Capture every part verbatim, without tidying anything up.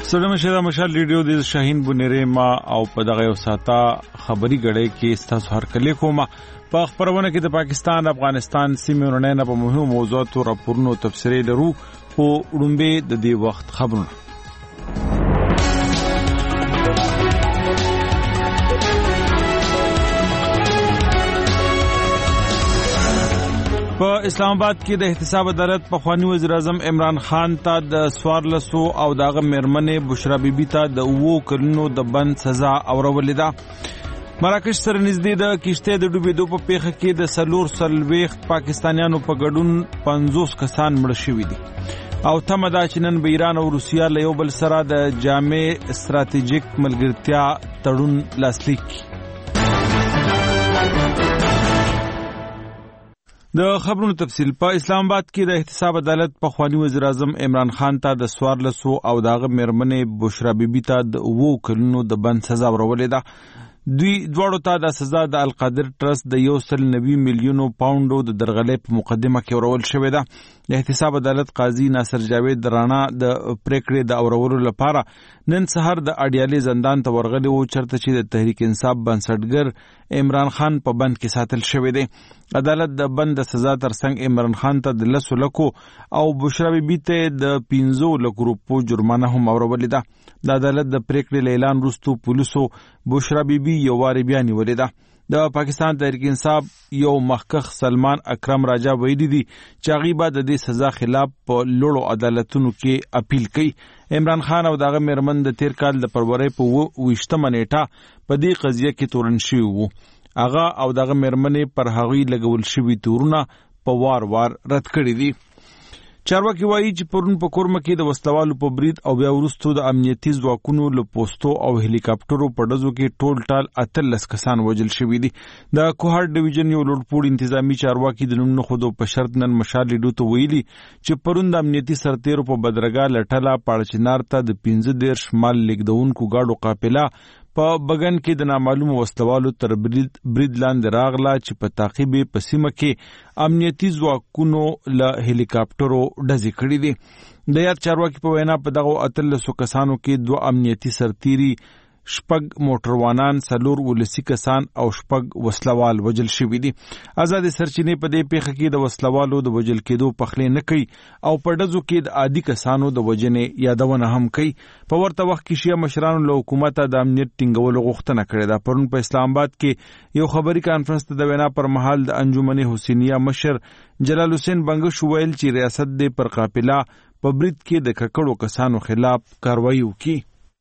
سلام شه مشال ریډیو د شاهین بنيره ما او په دغه یو ساته خبري غړې کې ستاسو هر کله کومه په خبرونه کې د پاکستان افغانستان سیمې ورننه په مهمو موضوعاتو راپورونو تفسیري لرو او وړاندې د دې وخت خبرونه په اسلام آباد کې د احتساب عدالت په خوانی وزیر اعظم عمران خان ته د سوارلسو او داغه میرمنې بشرا بیبي ته د وو کلونو د بند سزا اورولې ده. مراکش سره نږدې د کشته د ډوبېدو په پیښه کې د سلور سلويخت پاکستانیانو په ګډون پنځوس کسان مړ شوي دي او تمه ده چې نن به ایران او روسیا له یو بل سره د جامع ستراتیژیک ملګرتیا تړون لاسلیک کړي. د خبرونو تفصیل په اسلام آباد کې د احتساب عدالت په خوانی وزیر اعظم عمران خان ته د سوارلسو او داغه میرمنې بشرا بیبي ته د وو کلونو د بند سزا ورولې ده. دوی دواړو ته د سزا د القادر ټرست د یو سل نوي میلیونو پاونډو د درغلې په مقدمه کې ورول شوې ده. د احتساب عدالت قاضي ناصر جاوید رانا د پریکړې د اورولو لپاره نن سحر د اډیالي زندان ته ورغلی وو چرته چې د تحریک انصاف بنسټګر عمران خان په بند کې ساتل شوی دی. عدالت د بند د سزا ترڅنګ عمران خان ته د لسو لکو او بشرا بیبي ته د پنځو لکو روپو جرمانه هم اورولې ده. د عدالت د پریکړې اعلان وروسته پولیسو بشرا بیبي یو واري بیا نیولې ده. د پاکستان تحریک انصاف یو مخکخ سلمان اکرم راجا ویلي دي چې هغه به د دې سزا خلاف په لوړو عدالتونو کې اپیل کوي. عمران خان او دغه میرمن د تیر کال د فروری په ویشتمه نیټه په دې قضیه کې تورن شوي وو. هغه او دغه میرمنې پر هغوی لګول شوي تورونه په وار وار رد کړي دي. چارواکي وایي چې پرون په کورمه کې د وسلوالو په برید او بیا وروسته د امنیتي ځواکونو له پوستو او هلیکاپټرو په ډزو کې ټول ټال اتلس کسان وژل شوي دي. د کوهر ډیویژن یو لوړپوړي انتظامی چارواکي د نوم نښودو په شرط نن مشال ریډیو ته ویلي چې پرون د امنیتي سرتیرو په بدرګه لټله پاړچنار ته د پنځه دېرش مال لیږدونکو ګاډو قافله په بغن کې د نامعلومو وسلوالو تر برید لاندې راغله چې په تعقیب په سیمه کې امنیتي ځواکونو له هلیکاپټرو ډزې کړې دي. د یاد چارواکي په وینا په دغه اتلسو کسانو کې دوه امنیتي سرتیري، شپږ موټروانان، څلور ولسي کسان او شپږ وسلوال وژل شوي دي. آزادې سرچینې په دې پیښه کې د وسلوالو د وژل کېدو پخلی نه کوي او په ډزو کې د عادي کسانو د وژنې یادونه هم کوي. په ورته وخت کې شیعه مشرانو له حکومته د امنیت ټینګولو غوښتنه کړې ده. پرون په اسلام آباد کې یو خبري کانفرنس ته د وینا پر مهال د انجمن حسینیه مشر جلال حسین بنگش ویل چې ریاست دې پر قافله په برید کې د ککړو کسانو خلاف کاروایی وکړي.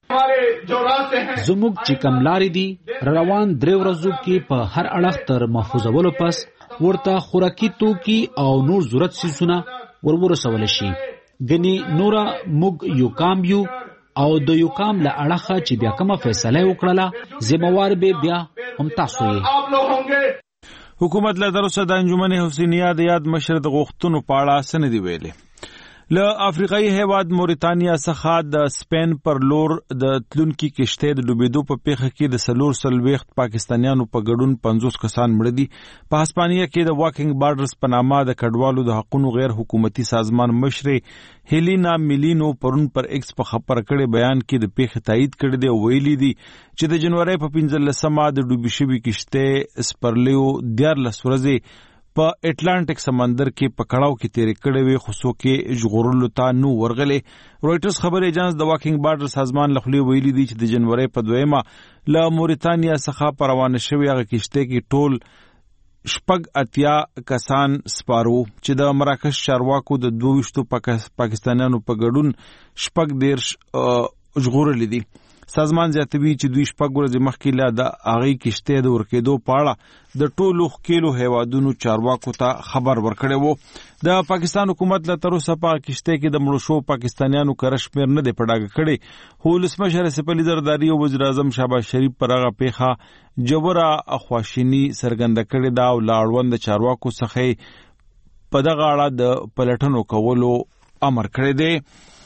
زموږ چې کم لارې دي روان درې ورځو کې په هر اړخ تر محفوظولو پس ورته خوراکي توکي او نور ضرورت څیزونه ورورسول شي. ګنې نوره موږ یو کام یو او د یو کام له اړخه چې بیا کومه فیصله وکړله ذمہوار به بیا هم تاسو یې. حکومت له تر اوسه د انجمن حسینیه د یاد مشر د غوښتنو په اړه څه نه دي ویلي. له افریقایي هیواد موریتانیا څخه د سپین پر لور د تلونکي کشته د ډوبېدو په پیښه کې د سلور سلويخت پاکستانیانو په ګډون پنځوس کسان مړه دي. په هسپانیا کې د واکینګ بارډرز په نامه د کډوالو د حقوقو غیر حکومتي سازمان مشر هیلینا میلینو پرون پر ایکس په خبر کړي بیان کې د پیښې تایید کړی دی او ویلي دي چې د جنوري په پنځلسمه د ډوبې شوې کشته سپرلیو دیارلس ورځې په اټلانټیک سمندر کې په کړهو کې تیرې کړې وې خو څوک یې ژغورلو ته نو ورغلې. رویټرز خبر ایجنس د واکینګ بارډر سازمان له خولې ویلي دي چې د جنوري په دویمه له موریتانیا څخه په روانه شوې هغه کشته کې ټول شپږ اتیا کسان سپارو چې د مراکش چارواکو د دوه ویشتو پاکستانیانو په ګډون شپږ دېرش ژغورلې دي. سازمان زیاتوي چې دوی شپږ ورځې مخکې له د هغې کشتۍ د ورکېدو په اړه د ټولو ښکېلو هیوادونو چارواکو ته خبر ورکړی و. د پاکستان حکومت له تر اوسه په کشتۍ کې د مړو شوو پاکستانیانو کره شمېر نه دی په ډاګه کړی، خو ولسمشر اسف علي زرداري او وزیر اعظم شهباز شریف پر هغه پیښه جبره خواشیني څرګنده کړې ده او له اړوند چارواکو څخه په دغه اړه د پلټنو کولو امر کړی دی.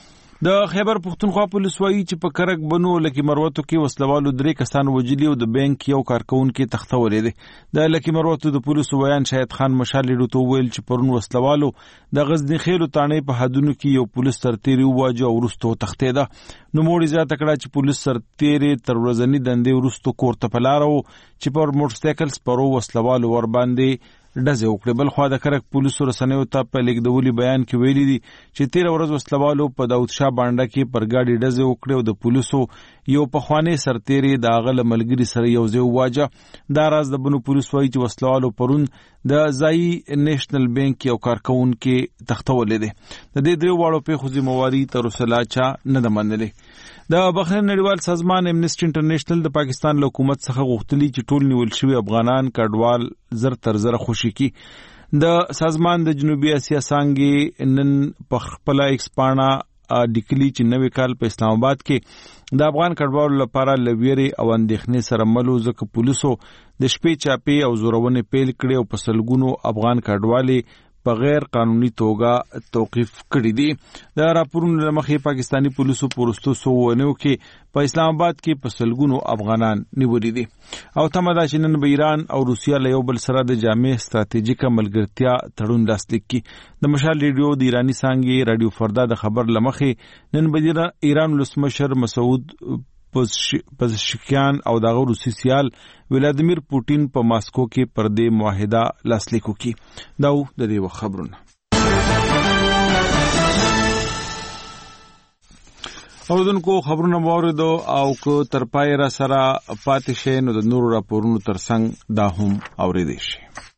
د خیبر پښتونخوا پولیس وایي چې په کرک بنو لکه مروتو کې وسلوالو درې کسان وجلی او د بانک یو کارکونکو تختولې دي. د لکه مروتو د پولیسو بیان شاهد خان مشال ډوټو ویل چې پرون وسلوالو د غزنی خیلو تانې په حدونو کې یو پولیس سرتيري واجه او ورستو تختیده. نو موړي زیاته کړه چې پولیس سرتيري تر ورځنی دندې ورستو کوړه پلارو چې پر موټر سایکل سپرو وسلوالو ور باندې ډزې وکړې. بل خو د کرک پولیسو رسنیو ته په لیکدولي بیان کې ویلي دي چې تیر ورځ وسلوالو په داود شاه بانډه کې پر گاډي ډزې وکړې او د پولیسو یو پخوانی سرتيري د هغه له ملګري سره یو ځای واجه. دا راز د بنو پولیس وایي چې وسلوالو پرون د ځایي نېشنل بانک یو کارکونکو تختولې دي. د دې درې واړو پیښو ذمہواری تر اوسه لا چا نه ده منلې. د بحرین نړیوال سازمان امنیسټي انټرنیشنل د پاکستان له حکومت څخه غوښتلي چې ټول نیول شوي افغانان کډوال زر تر زر خوشي کی. د سازمان د جنوبي اسیا څنګه نن په خپل ایکس پاڼه لیکلي چې نوې کال په اسلام آباد کې د افغان کډوالو لپاره لویري او اندېښنې سره ملو ځکه پولیسو د شپې چاپې او زورونه پیل کړي او په سلګونو افغان کډوالي په غیر قانوني توګه توقیف کړی دي. د راپورونو لمخې پاکستانی پولیسو پورستو سوونیو کې په اسلام آباد کې په سلګونو افغانان نیولي دي او تمه ده چې نن به ایران او روسیا له یو بل سره د جامع ستراتیژیکه ملګرتیا تړون لاسلیک کړي. د مشال ریډیو د ایرانی څنګه رادیو فردا د خبر لمخې نن به ایران ولسمشر مسعود پزشکیان او دغه روسي سیال ولادیمیر پوتین په ماسکو کې پر دې معاهده لاسلیک وکړي. دا د دې خبرونه. اوردونکو خبرونه واوریدو او کو تر پای را سره پاتې شي نو د نورو راپورونو ترڅنګ دا هم اوریدي شي.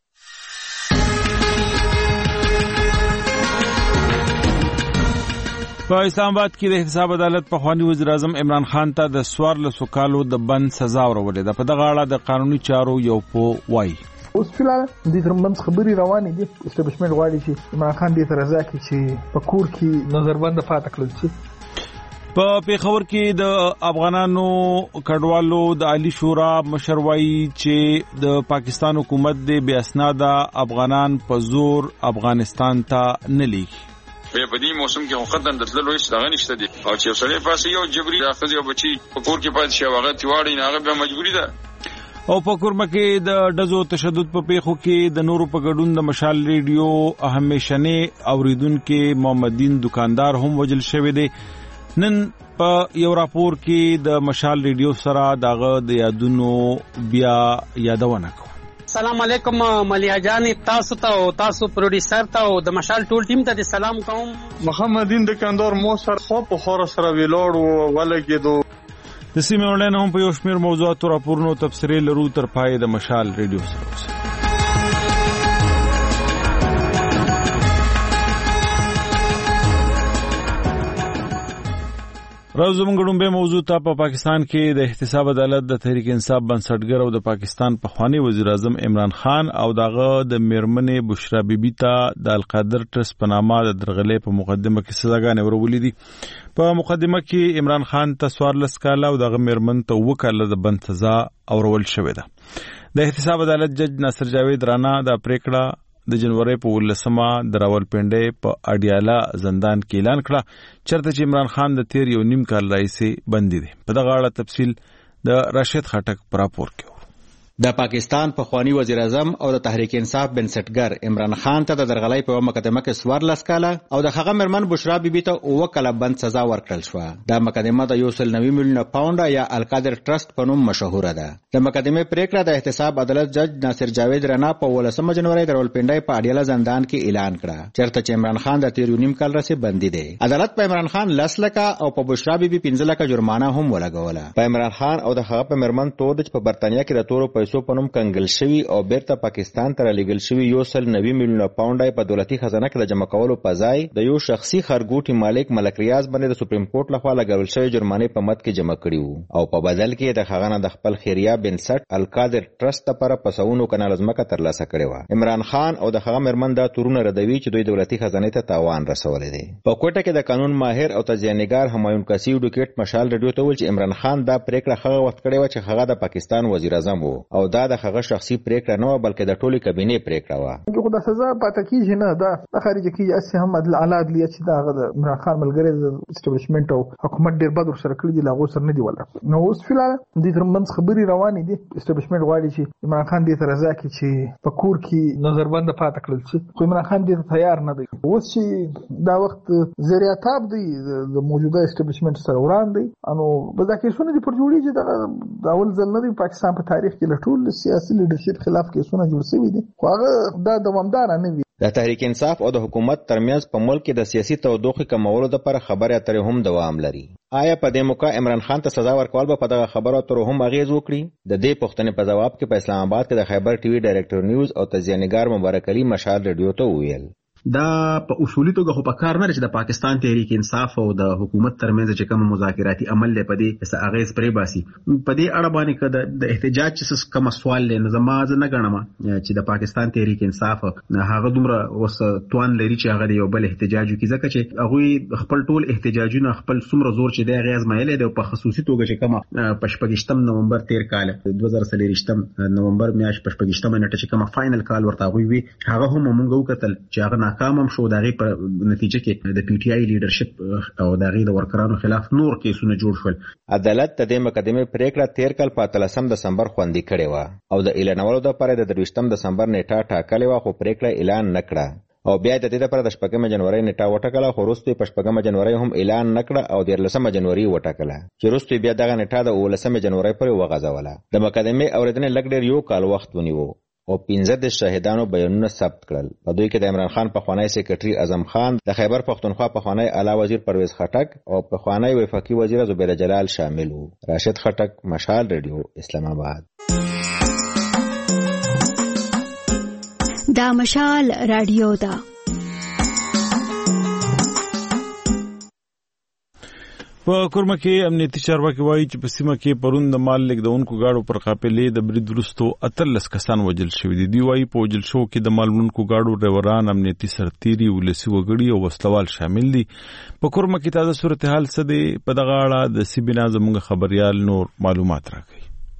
په اسلام آباد کې د احتساب عدالت په خواني وزیر اعظم عمران خان ته د څوارلسو کالو د بند سزا ورولې ده. په دغه اړه د قانوني چارو یو پوه وایي اوس فلال د ترمنځ خبري روانې دي. اسټابلیشمنت غواړي چې عمران خان دې تر ځکه چې په کور کې نظربند پاتې کړل شي. په پیښور کې د افغانانو کډوالو د عالی شورا مشروعي چې د پاکستان حکومت د بے اسناده افغانان په زور افغانستان ته نه لیږي. په دې موسم کې وختن د تللو هیڅ دغه نشته دي او چې سړی پاسه یو جبري راخذ یو بچي په کور کې پاتې شي هغه تیواړي نه هغه به مجبوری ده. او په کورمه کې د ډزو تشدد په پیښو کې د نورو په ګډون د مشال ریډیو همیشنه اوریدونکو محمدین دکاندار هم وجل شوی دی. نن په یو راپور کې د مشال ریډیو سره دغه د یادونو بیا یادونه کوي. السلام علیکم ملیا جان، تاسو ته او تاسو پروډوسر ته او د مشال ټول ټیم ته سلام کوم. محمدین دکاندار مو سره خو په خور سره ویلوړ ولګیدو. د سیمې اونلاین هم په یو شمېر موضوعاتو راپورونو تفسیرې لرو تر پای د مشال ریډیو سره. راز زموږ ډومبه موضوع ته په پاکستان کې د احتساب عدالت د تحریک انصاف بنسټګر او د پاکستان پخوانی وزیر اعظم عمران خان او دغه د میرمنې بشرا بیبي ته د القادر ټرست په نامه د درغلې په مقدمه کې سزاګانې ورولې دي. په مقدمه کې عمران خان ته څوارلس کاله او دغه میرمن ته اووه کاله د بند سزا اورول شوې ده. د احتساب عدالت جج ناصر جاوید رانا د پریکړه د جنوري په ولسمه د راولپنډي په اډیالا زندان کې اعلان کړه چرته چې عمران خان د تیر یو نیم کال راځي بندي دي. په دغه اړه تفصیل د راشد خټک پر راپور کې. د پاکستان پخوانی وزیر اعظم او د تحریک انصاف بنسټګر عمران خان ته د درغلۍ په مقدمه کې څوارلس کاله او د هغه میرمن بشرا بیبي ته اووه کاله بند سزا ورکړل شوه. دا مقدمه د یو سل نوي میلیونه پاونډه یا القادر ټرست په نوم مشهوره ده. د مقدمې پریکړه د احتساب عدالت جج ناصر جاوید رانا په ولسمه جنوري د راولپنډي په اډیالا زندان کې اعلان کړه چرته چې عمران خان د تیر یو نیم کال راځي بندي دي. عدالت په عمران خان لس لکه او په بشرا بیبي پنځه لکه جرمانه هم ولګوله. په عمران خان او د هغه په میرمن تور د په برتانیا کې د تورو پیسو په نوم کنګل شوی او بیرته پاکستان ته رالیږل شوی یو سل نوي میلیونه پاونډه په دولتي خزانه کې د جمع کولو په ځای د یو شخصي خرګوټي مالک ملک ریاض باندې د سپریم کورټ لخوا لګول شوی جرمانه په مد کې جمع کړي او په بدل کې د خغانه د خپل خیریه بنسټ القادر ټرست لپاره پسونو کنال ځمکه ترلاسه کړي و. عمران خان او د هغه میرمن دا تورونه ردوي چې دوی دولتي خزانه ته تاوان رسولې دي. په کوټه کې د قانون ماهر او تجزیه‌نګار همایون کسی ډوکټ مشال رادیو ته ویل چې عمران خان دا پریکړه هغه وخت کړې و چې هغه د پاکستان وزیر اعظم وو او دا د هغه شخصي پریکړه نه و بلکې د ټولي کابینې پریکړه و. خو د سزا پاتې کیږي نه دا د خارجي کیږي اسې هم عدل اعلی عدلیه چې دا د عمران خان ملګری د اسټابلیشمنت او حکومت ډیر بد ورسره کړی دی لاغو سره نه دی ولا. نو اوس فلال د ترمنځ خبري روانې دي. اسټابلیشمنت غواړي چې عمران خان دې تر ځا کې چې په کور کې نظربند پاتې کړل شي خو عمران خان دې تیار نه دی. اوس چې دا وخت زریاتاب دی د موجوده اسټابلیشمنت سره وړاندې انو بدا کیسونه دي پر جوړیږي دا اول ځل نه دی پاکستان په تاریخ کې لټول سیاسي لیډرشپ خلاف کیسونه جوړ شوي دي خو هغه دا دوامدار نه وي. د تحریک انصاف او د حکومت ترمنځ په ملک کې د سیاسي تودوخې کمولو لپاره خبرې اترې هم دوام لري. آیا په دې موقع عمران خان ته سزا ورکول به په دغه خبرو اترو هم اغیز وکړي؟ د دې پوښتنې په جواب کې په اسلام آباد کې د خیبر ټي وي ډایرکټر نیوز او تجزیه‌نګار مبارک علي مشال ریډیو ته وویل دا په اصولي توګه خو په کار نه چې د پاکستان تحریک انصاف او د حکومت ترمنځ چې کوم مذاکراتي عمل لري په دې څه اغیز پرې باسي په دې اړه باندې کده د احتجاج چې کوم سوال لري زما نه غنم چې د پاکستان تحریک انصاف هغه دومره وس توان لري چې هغه یو بل احتجاج وکړي ځکه چې هغه خپل ټول احتجاجونه خپل څومره زور چې د غیز مایل دی په خصوصي توګه چې کوم پښپګشتم نومبر تیر کال دوه زره څلورشتم نومبر میاشت پښپګشتم نیټه چې کوم فائنل کال ورته وی هغه هم مونږ وکتل چې هغه ناکام هم شو دغه په نتیجه کې د پی ټی آی لیډرشپ او دغه د ورکرانو خلاف نور کیسونه جوړ شول. عدالت د مقدمه پریکړه تیر کال په اتلسم دسمبر خوندي کړې و او د اعلانولو لپاره د درویشتم دسمبر نیټه ټاکلې و خو پریکړه اعلان نکړه او بیا د دې لپاره د شپږم جنوري نیټه وټاکله خو وروسته په شپږم جنوري هم اعلان نکړه او د لسم جنوري وټاکله چې وروسته بیا دغه نیټه د ولسم جنوري پورې وغځوله. د مقدمه اوریدنې لګ ډیر یو کال وخت ونیو او پنځه د شاهدانو بیانونه ثبت کړل. په دوی کې د عمران خان پخوانی سیکریټري اعظم خان، د خیبر پختونخوا پخوانی اعلی وزیر پرویز خټک او پخوانی وفاقي وزیر زبیر جلال شامل وو. راشد خټک، مشال ریډیو، اسلام آباد. دا مشال رادیو دا په کورمه کې امنیتي چارواکي وایي چې په سیمه کې پرون د مال لیږدونکو گاډو پر قافلې د برید وروسته اتلس کسان وژل شوي دي. دوی وایي په وژل شوو کې د مال وړونکو گاډو ډریوران، امنیتي سرتیري، ولسي وګړي او وسلوال شامل دي. په کورمه کې تازه صورتحال څه دی؟ په دغه اړه د سی بي نا زموږ خبريال نور معلومات راکوي.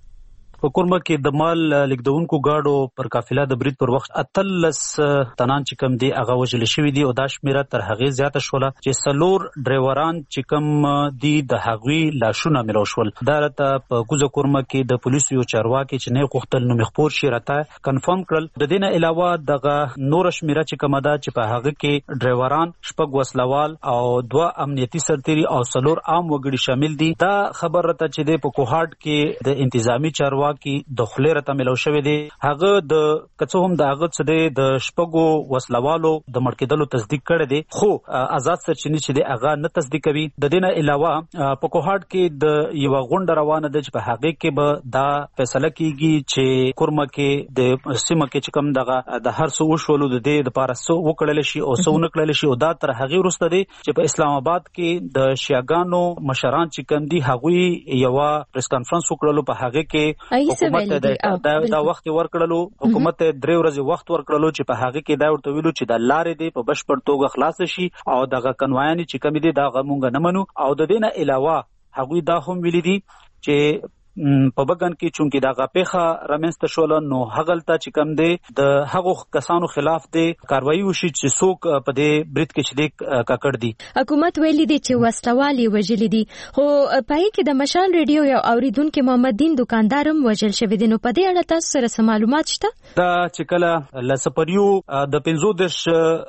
په کورمه کې د مال لیږدونکو گاډو پر قافله د برید پر وخت اتلس تنان چې کم دي هغه وژل شوي دي او دا شمیره تر هغې زیاته شوله چې څلور ډریوران چې کم دي د هغوی لاشونه میلاو شول. دا راته په کوزه کورمه کې د پولیسو یو چارواکي چې نه غوښتل نوم خپور شي راته کنفرم کړل. د دې نه علاوه دغه نور شمیره چې کومه ده چې په هغه کې ډریوران، شپږ وسلوال او دوه امنیتي سرتیري او څلور عام وګړي شامل دي. دا خبر راته چې د په کوهاټ کې د انتظامی چارواکي کې د خلیره ته ملو شوی دی. هغه د کڅو هم د هغه څه دی د شپږو وسلوالو د مړ کېدلو تصدیق کړی دی خو آزاد سرچینې چې دی هغه نه تصدیق کوي. د دې نه علاوه په کوهاټ کې د یو غونډه روانه ده چې په هغه کې به دا فیصله کیږي چې کورمه کې د سیمه کې چې کوم دغه د هر څه وشولو د دې لپاره څه وکړل شي او څه ونه کړل شي او دا تر هغه وروسته دی چې په اسلام آباد کې د شیعاګانو مشران چې کوم دي هغوی یو پریس کانفرنس وکړلو. په هغه کې حکومت دا دا وخت ورکړلو، حکومت درې ورځې وخت ورکړلو چې په هغه کې دا ورته ویلو چې د لارې دی په بشپړ توګه خلاص شي او دغه کنوایان چې کمی دي دا غمونګ نه منو. او د دې نه علاوه هغوی دا هم ویلي دي چې په بګن کې چونکی دا غپېخه رامنځته شول نو هغلته چې کم دی د هغو کسانو خلاف دی کاروایی وشي چې څوک په دې برید کې شریک ککړ دي. حکومت ویلي دی چې وسلوالي وژلي دي خو پای کې د مشال ریډیو یو اوریدونکو محمد دین دکاندار هم وژل شوی دی. نو په دې اړه تاسو سره معلومات شته؟ دا چې کله لسپریو د پنځو دش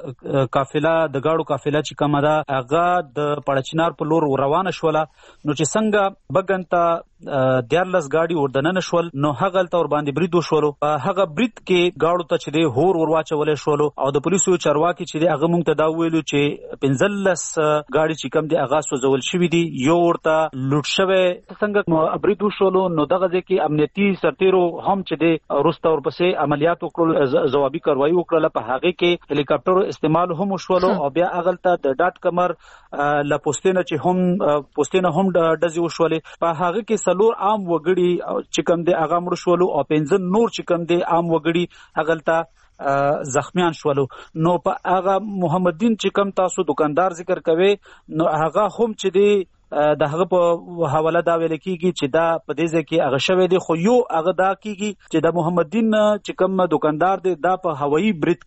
قافله د گاډو قافله چې کومه ده هغه د پړچنار په لور روانه شوله نو چې څنګه بګن ته دیارلس گاڑی وردننه شول نو هغه تل ور باندې برید وشولو. هغه برید کې گاډو ته چې دی هور ورواچولې شولو او د پولیسو چارواکي چې دی هغه مونږ ته دا ویلو چې پنځلس گاډي چې کم دی هغه سوزول شوی دی، یو ورته لوټ شوی. څنګه برید وشولو نو دغه ځکه امنیتي سرتیرو هم چې دی ورسته ورپسې عملیات وکړل، ځوابي کاروایی وکړه. په هغه کې هلیکاپټر استعمال هم وشولو او بیا هغه ته د ډاټ کمر لا پوسټینه چې هم پوسټینه هم ډزې وشولې. په هغه کې څلور عام وګړي چې کوم دي هغه مړ شول او پنځه نور چې کوم دي عام وګړي هغه زخمیان شول. نو په هغه محمد دین چې کوم تاسو دکاندار ذکر کوي نو هغه هم چې دی د هغه په حواله دا ویل کیږي چې دا په دې ځای کې هغه شوی دی، خو یو هغه دا کیږي چې د محمد دین چې کوم دکاندار دی دا په هوایی برید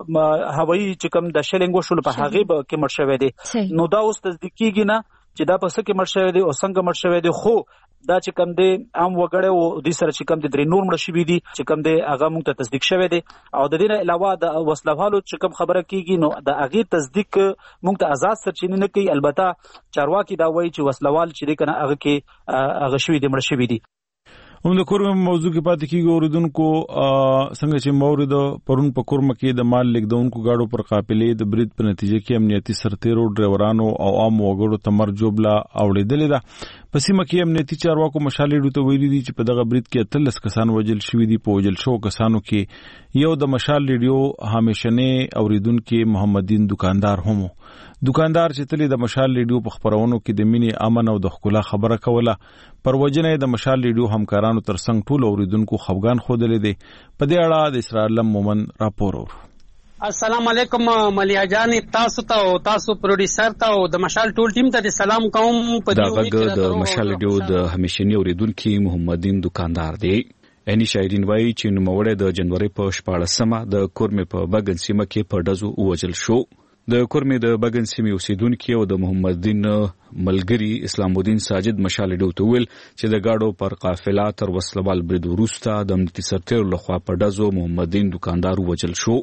کې هوایی چې کوم د شلنګ وشول په هغه کې مړ شوی دی. نو دا اوس تصدیق کیږي نه چې دا په څه کې مړ شوی دی او څنګه مړ شوی دی، خو دا چې کوم دی عام وګړی او د سره چې کوم دی درې نور مړ شوی دي چې کوم دی هغه موږ ته تصدیق شوی دی. او د دې نه علاوه د وسلوالو چې کوم خبره کیږي نو د هغه تصدیق موږ ته آزاد سرچینه نه کوي. البته چارواکي دا وایي چې وسلوال چې دی کنه هغه کې هغه شوی دی مړ شوی دي. هم د کورم موضوع کې پاتې کیږي اوریدونکو څنګه چې مورد پرون په کورم کې د مال لیکدونکو گاډو پر قافلې د برید په نتیجه کې امنیتي سرتیرو ډرایورانو او عام وګړو ته مرګ جوړه اوریدلې ده. په سیمه کې امنیتي چارواکو مشالې ته ویلي دي چې په دغه برید کې اتلس کسان وژل شوي دي. په وژل شو کسانو کې یو د مشال ریډیو همیشنه اوریدونکو محمدین دکاندار هم دکاندار چې تلې د مشال ریډیو په خبرونو کې د مینې امن او د ښکلا خبره کوله. پر وجنه د مشال ریډیو همکارانو ترڅنګ ټول اوریدونکو خفګان خوده دي. په دې اړه د اسرار علم مومن راپور ور. السلام علیکم ملیا جان، تاسو ته او تاسو پروډوسر ته او د مشال ټول ټیم ته سلام کوم. په دغه د مشال ریډیو د همیشنی اوریدونکو محمدین دکاندار دی. اني شاعرین وایي چې نوموړی د جنوري په شپاړسمه د کورمې په بګن سیمه کې په ډزو ووژل شو. د کورمې د بګن سیمې اوسیدونکو او د محمدین ملګری اسلام الدین ساجد مشال ډیو ته ویل چې د گاډو پر قافله تر وسلوال برید وروسته د امنیتي سرتیرو لخوا په ډزو محمدین دکاندار وژل شو.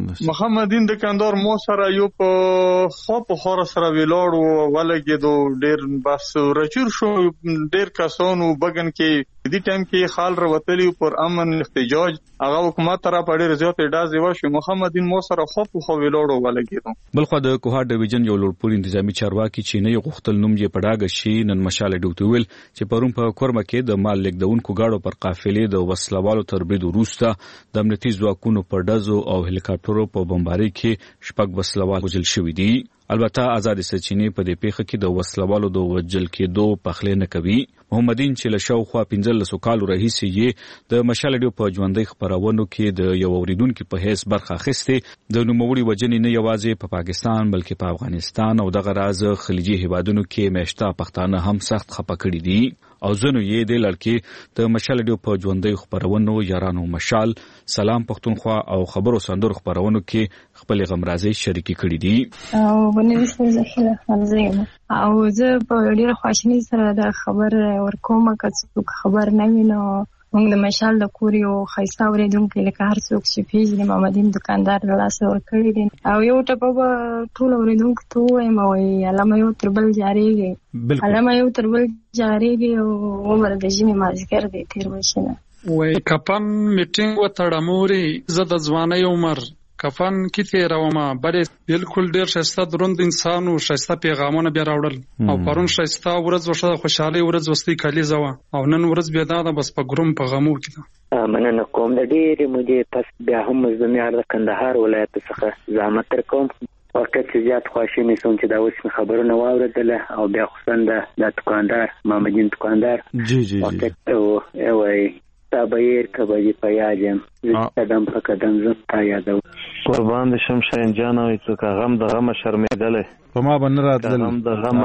محمدین دکاندار مو سره یو په خو په خور سره ویلوړ او ولګېدو ډیر بس رچور شو. ډیر کسانو بګن کې دې ټایم کې خال وروتلی پر امن احتجاج هغه حکومت طرف ډیر زیات ډاز وشو. محمدین مو سره خو په خو ویلوړ ولګېدو. بلخو د کوهار ډیویژن یو لوړپوړي انتظامی چارواکي چې نه غوښتل نوم یې پډاګه شي نن مشال ډیوټ ویل چې پرون په کورمه کې د مال لیکدونکو گاډو پر قافلې د وسلوالو تر برید وروسته د امنیتي ځواکونو په ډزو او هلیکاپټرو په بمبارۍ کې شپږ وسلوال وژل شوي دي. البته آزاد سرچینې په دې پیښه کې د وسلوالو د وژل کېدو پخلې نه کوي. محمدین چې له شاوخوا پنځلس کالو راهیسې یې د مشال ډیو په ژوندۍ خبرونو کې د یو اوریدونکو په حیث برخه اخیستې. د نوموړي وجنې نه یوازې په پاکستان بلکې په افغانستان او دغه راز خلیجي هیوادونو کې میشته پښتانه هم سخت خپه کړي دي. او زنو یې د لړکې د مشال ډیو په ژوندۍ خبرونو یارانو مشال سلام پښتونخوا او خبرو سندرو خبرونو کې خپل غمرازي شریکي کړي دي. او باندې څه ځخله خالزه او زه په ډیره خوشحالي سره د خبر ورکوم که څوک خبر نه ویني. موږ د مشال د کوري او خیستا اوریدونکو لکه هر څوک چې پیژني محمدین دکاندار لاس ورکړي دي. او یو ټپه ټول اوریدونکو ته وایم او علامه یو تربل جاریږي علامه یو تربل جاریږي او عمر د ژمي مازیګر دی تیر وشنه وای کپن میټینګ وتړه موري زه د ځواني عمر کفن کی تیروما بلې بالکل ډیر شایسته دروند انسان او شایسته پیغامونه بیا راوړل او پرون شایسته ورځ وشته خوشاله ورځ وستي کلی زوا او نن ورځ بیا دا بس په ګروم په غمو کې مننه کوم د ډېرې مودې پس بیا هم زميار د کندهار ولایت څخه زحمت تر کوم وخت زیات خوشاله سوم چې دا اوس خبرونه واوریدله او بیا خصن د دکاندار محمدین دکاندار جی جی جی او اوای تابیر کبدی پیاجم قدم په قدم زتا یادو قربان دې شم شین جان او څه غم د غم شرمېدلې په ما باندې راتل غم د غم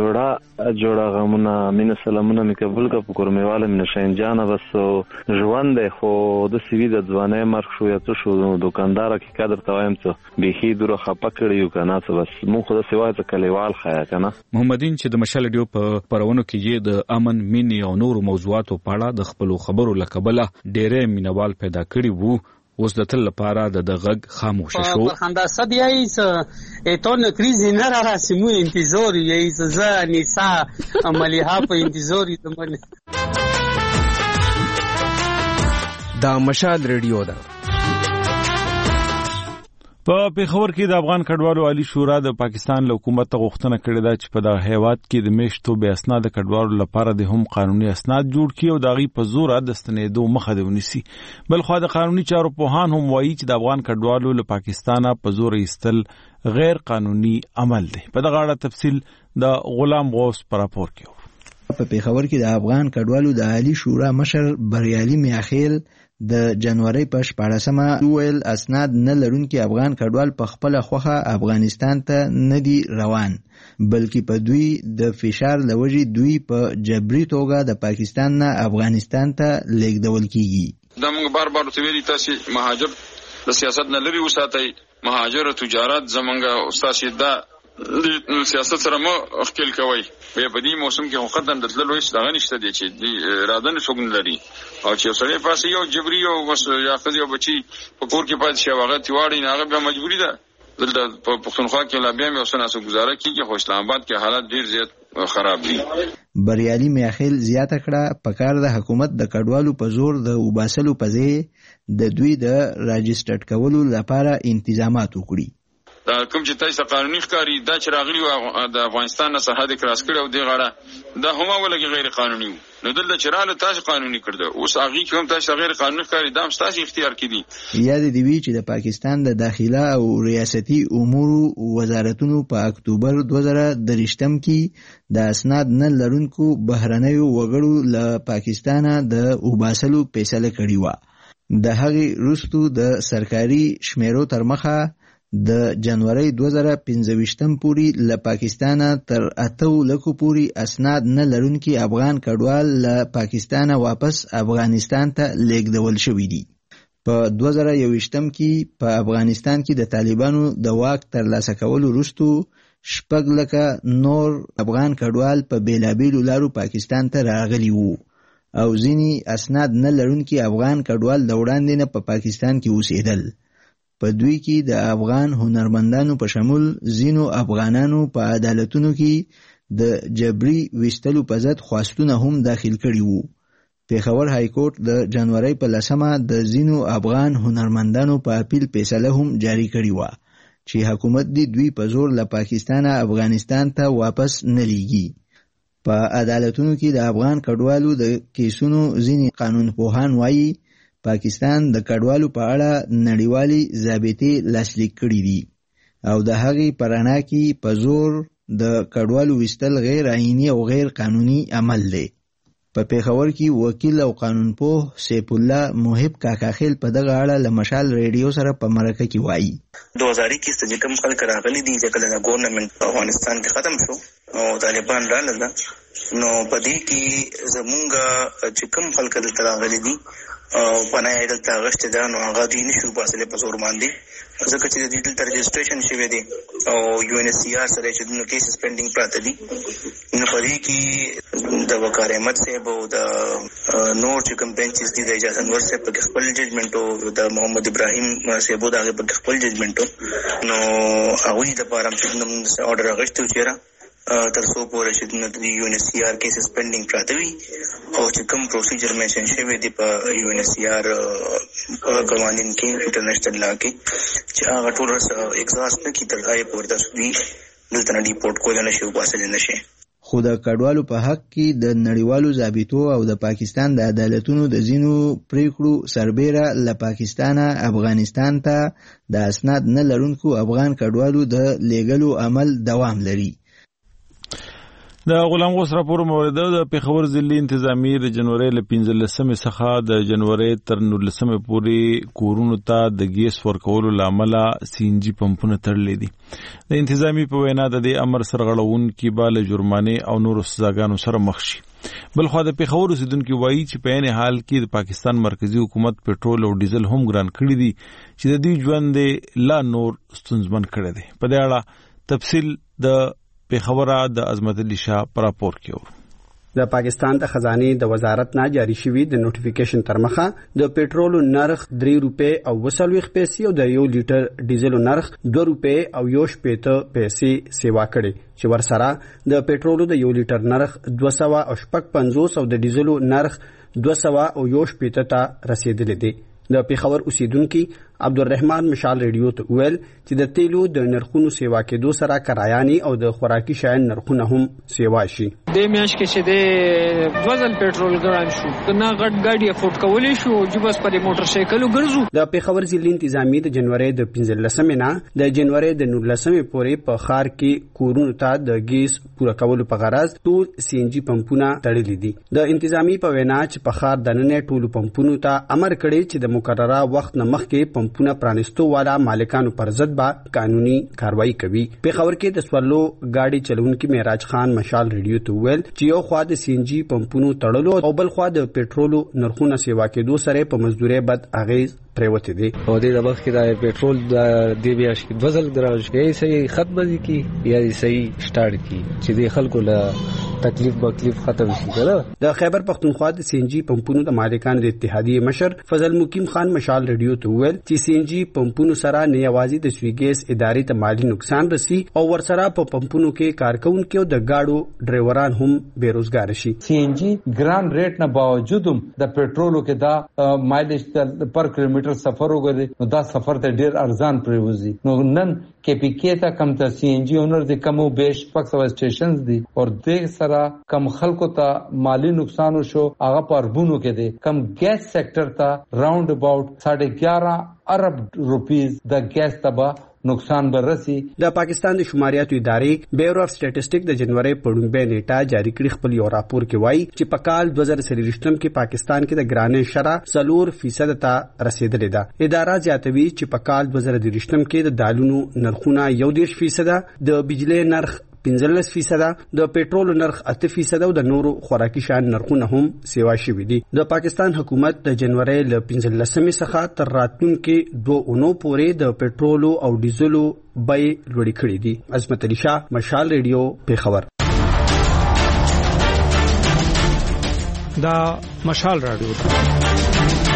جوړه جوړه غمونه مين سلامونه مې قبول کا په کورمېواله مين شین جان بس ژوند خو د سوي د ځواني مرګ شو یا څه شو دکاندار کې قدر توایم څه بيخي دوره خپه کړیو کنه څه بس مو خو د سوای ته کلیوال خیا کنه. محمدین چې د مشال ډیو په پرونو کې یې د امن مين او نور موضوعاتو په اړه د خپل خبرو لکبله ډېرې مینوال پیدا کړي وو. اوس د تل لپاره د دغه خاموش شو. خندا صدیایس اتون کریزی نه را رسمو انتظار ییز ز نیسا عملیها په انتظار دمن دا مشال ریډیو ده. په پیښور کې د افغان کډوالو عالی شورا د پاکستان له حکومت غوښتنه کړې ده چې په دغه هیواد کې د میشتو به اسناد کډوالو لپاره د هم قانوني اسناد جوړ کړي او دغه په زور د ستنېدو مخه دی ونیسي. بل خو د قانوني چارو پوهان هم وایي چې د افغان کډوالو له پاکستانه په زور ایستل غیر قانوني عمل دی. په دغه اړه تفصیل د غلام غوث پر راپور کې. په پیښور کې د افغان کډوالو د عالی شورا مشر بریالي میاخیل د جنوري په شپاړسمه ویل اسناد نه لرونکي افغان کډوال په خپل خوخه افغانستان ته نه دي روان بلکې په دوی د فشار لوجې دوی په جبري توګه د پاکستان نه افغانستان ته لیږدول کیږي. دا موږ بار بار ویلي تاسو مهاجر د سیاست نه لري وساتئ، مهاجر تجارت زمونږ استاد دا د سیاست سره مو خپل کوي. په دې موسم کې حقیقت د تللو هیڅ دغه نشته دی چې د اراده نه څوک لري او چې سړی پاسه یو جبري او بس یا خځه او بچي په کور کې پاتې شي هغه تیواړي نه هغه به مجبوری ده دلته په پښتونخوا کې لا بیا مې اوسنه سو گزاره کیږي خو اسلام آباد کې حالات ډیر زیات خراب دي. بریالي میاخیل زیاته کړه پکار د حکومت د کډوالو په زور د وباسلو په ځای د دوی د راجسترډ کولو لپاره انتظامات وکړي. دا کوم چې تاسو قانوني ښکاری دا چې راغلی و د افغانستان نه سرحد کراس کړو دی غاړه دا هم ولګي غیر قانوني نو دلته چې رااله تاسو قانوني کړو اوس هغه کوم تاسو غیر قانوني ښکاری دا تاسو اختیار کړي. یاد دی وی چې د پاکستان د داخله او ریاستي امور وزارتونو په اکتوبر دوه زره درې کې د اسناد نه لرونکو بهرنیو وګړو له پاکستان د وباسلو فیصله کړې و. د هغې وروسته د سرکاري شمیرو تر مخه د جنوري دوه زره پنځه پورې له پاکستان تر اته لکو پورې اسناد نه لرونکي افغان کډوال له پاکستان واپس افغانستان ته لیږدول شوي دي. په دوه زره یوویشتم کې په افغانستان کې د طالبانو د واک ترلاسه کولو وروسته شپږ لکه نور افغان کډوال په بیلابیلو لارو پاکستان ته راغلي وو او ځینې اسناد نه لرونکي افغان کډوال د وړاندې نه په پاکستان کې اوسېدل. په دوی کې د افغان هنرمندانو په شمول ځینو افغانانو په عدالتونو کې د جبري ویستلو په ضد خواستونه هم داخل کړي وو. پیښور های کورټ د جنوري په لسمه د ځینو افغان هنرمندانو په اپیل فیصله هم جاری کړې وه چې حکومت دی دوی په زور له پاکستان افغانستان ته واپس نه لیږي. په عدالتونو کې د افغان کډوالو د کیسونو ځینې قانونپوهان وایي پاکستان د کډوالو په اړه نړیوالي ضابطې لاسلیک کړي دي او د هغې په رڼا کې په زور د کډوالو ویستل غیر آئیني او غیر قانوني عمل دی. په پیښور کې وکیل او قانونپوه سیف الله محب کاکاخیل په دغه اړه له مشال ریډیو سره په مرکه کې وایي. دوه هزار اکیس ته چې کوم خلک راغلي دي چې کله د ګورنمنت افغانستان کې ختم شو او طالبان راغلل نو په دې کې زمونږ چې کوم خلک دلته راغلي دي او پناه دلته غشته ده نو هغه دوی نشو باسلې په زور باندې ځکه چې د دې دلته رجسټریشن شوی دی او یو ان ایس سی آر سره چې د کیسز پینډینګ پراته دي نو په دې کې د وقار احمد صاحب او د نور چې کوم بینچز دي د اجازه انور صاحب په خپل ججمنټ او د محمد ابراهیم صاحب د هغه په خپل ججمنټ نو هغه د بارم چې نوم اورډر غشته چیرې تر څو پورې چې د یو ان ایس سی آر کیسز پینډینګ پراته وي او چې کوم پروسیجر مینشن شوی دی په یو ان ایس سی آر قوانین کې انټرنیشنل لا کې چې هغه ټول ایگزاست نه کی تر هغه پورې تاسو دوی دلته نه ډیپورټ کول نه شي وباسل نه شي. خو د کډوالو په حق کې د نړیوالو ضابطو او د پاکستان د عدالتونو د ځینو پریکړو سربیره له پاکستان افغانستان ته د اسناد نه لرونکو افغان کډوالو د لیږلو عمل دوام لري. د غلام غوث راپور مورده د پیښور ضلعي انتظامی د جنوري له پنځلسمې څخه د جنوري تر نولسمې پورې کورونو ته د ګیس ورکولو لامل سی ان جی پمپونه تړلې دي. د انتظامی په وینا د دې امر سرغړونکي به له جرمانې او نورو سزاګانو سره مخ شي. بلخو د پیښور اوسیدونکو وایي چې په عین حال کې د پاکستان مرکزی حکومت پټرول او ډیزل هم ګران کړی دي چې د دې ژوند لا نور ستونزمن کړی دی. په دې اړه تفصیل د پیښور د عظمت علي شاه پر راپور کې د پاکستان د خزانه د وزارت نه جاری شوی د نوټیفیکیشن تر مخه د پټرول نرخ درې روپې او وسلويخ پیسې او د یو لیټر ډیزل نرخ دوه روپې او یو شپېته پیسې سیوا کړي چې ورسره د پټرول د یو لیټر نرخ دوه سوه او شپږ پنځوس او د ډیزل نرخ دوه سوه او یو شپېته ته رسیدلی دی. د پیښور اوسیدونکو عبدالرحمن مشال ریډیو ته ویل چې د تیلو د نرخونو سیوا کېدو سره کرایاني او د خوراکي شیانو نرخونه هم سیوا شي. د میاشت کې چې د دوزل پېټرول ګران شو نه غټ ګاډي افورډ کولی شو چې بس پر موټر سایکلو ګرځو. د پیښور ضلع انتظامی د جنوري د پنځلسمې نه د جنوري د نولسمې پورې په ښار کې کورونو ته د ګیس پوره کولو په غرض ټول سی ان جی پمپونه تړلي دي. د انتظامی په وینا چې په ښار دننه ټول پمپونو ته امر کړی چې د مقرره وخت نه مخکې پمپونه پرانستو والا مالکانو پر ضد به قانوني کاروایی کوي. پیښور کې د سوالو ګاډي چلونکي معراج خان مشال ریډیو ته ویل چې یو خوا د سی ان جی پمپونو تړلو او بل خوا د پېټرولو نرخونه سیوا کېدو سره په مزدوري بد اغیز پریوته دي. او د وخت کې د پېټرول د دی بیا شي دوزل ګراج کې صحیح ختم دي کی یا صحیح سٹارټ کی چې د خلکو له تکلیف بکلیف ختم شي. د خیبر پختونخوا د سی ان جی پمپونو د مالکانو د اتحادیې مشر فضل مقیم خان مشال ریډیو ته ویل چې سی ان جی پمپونو سره نه یوازې د سوي ګیس ادارې ته مالی نقصان رسي او ورسره په پمپونو کې کارکونکو د گاډو ډرایوران هم بیروزګار شي. سی ان جی ګران ریټ نه باوجود د پېټرولو کې دا مایلیج پر کیلومتر سفر وګورئ نو دا سفر ته ډیر ارزان پریوزي. نو نن کې پی کې ته کم ته سی ان جی اونر د کمو بیش پک سو سټیشنز دي او د سره کم خلکو ته مالی نقصان شو هغه پر بونو کې دي. کم ګیس سېکټر ته راوند اباوت گیارہ ارب روپیز د ګیس تبا نقصان برسي. د پاکستان د شماریاتو ادارې بیورو اف سټیټسټک د جنوري په لومړۍ نیټه جاری کړی خپل یو راپور کې وایي چې په کال دوه زره څلوېښتم کې پاکستان کې د ګرانۍ شرح څلور فیصد ته رسیدلې ده. اداره زیاتوي چې په کال دوه زره دېرشم کې د دالونو نرخونه یو دېرش فیصد، د بجلی نرخ پنځلس فیصد، د پېټرول نرخ اته فیصد او د نورو خوراکي شیانو نرخونه هم سیوا شوي دي. د پاکستان حکومت د جنوري له پنځلسمې څخه تر راتلونکي دوه اونو پورې د پېټرولو او ډیزلو بیې لوړې کړې دي. عظمت علي شاه، مشال ریډیو، پیښور. دا مشال رادیو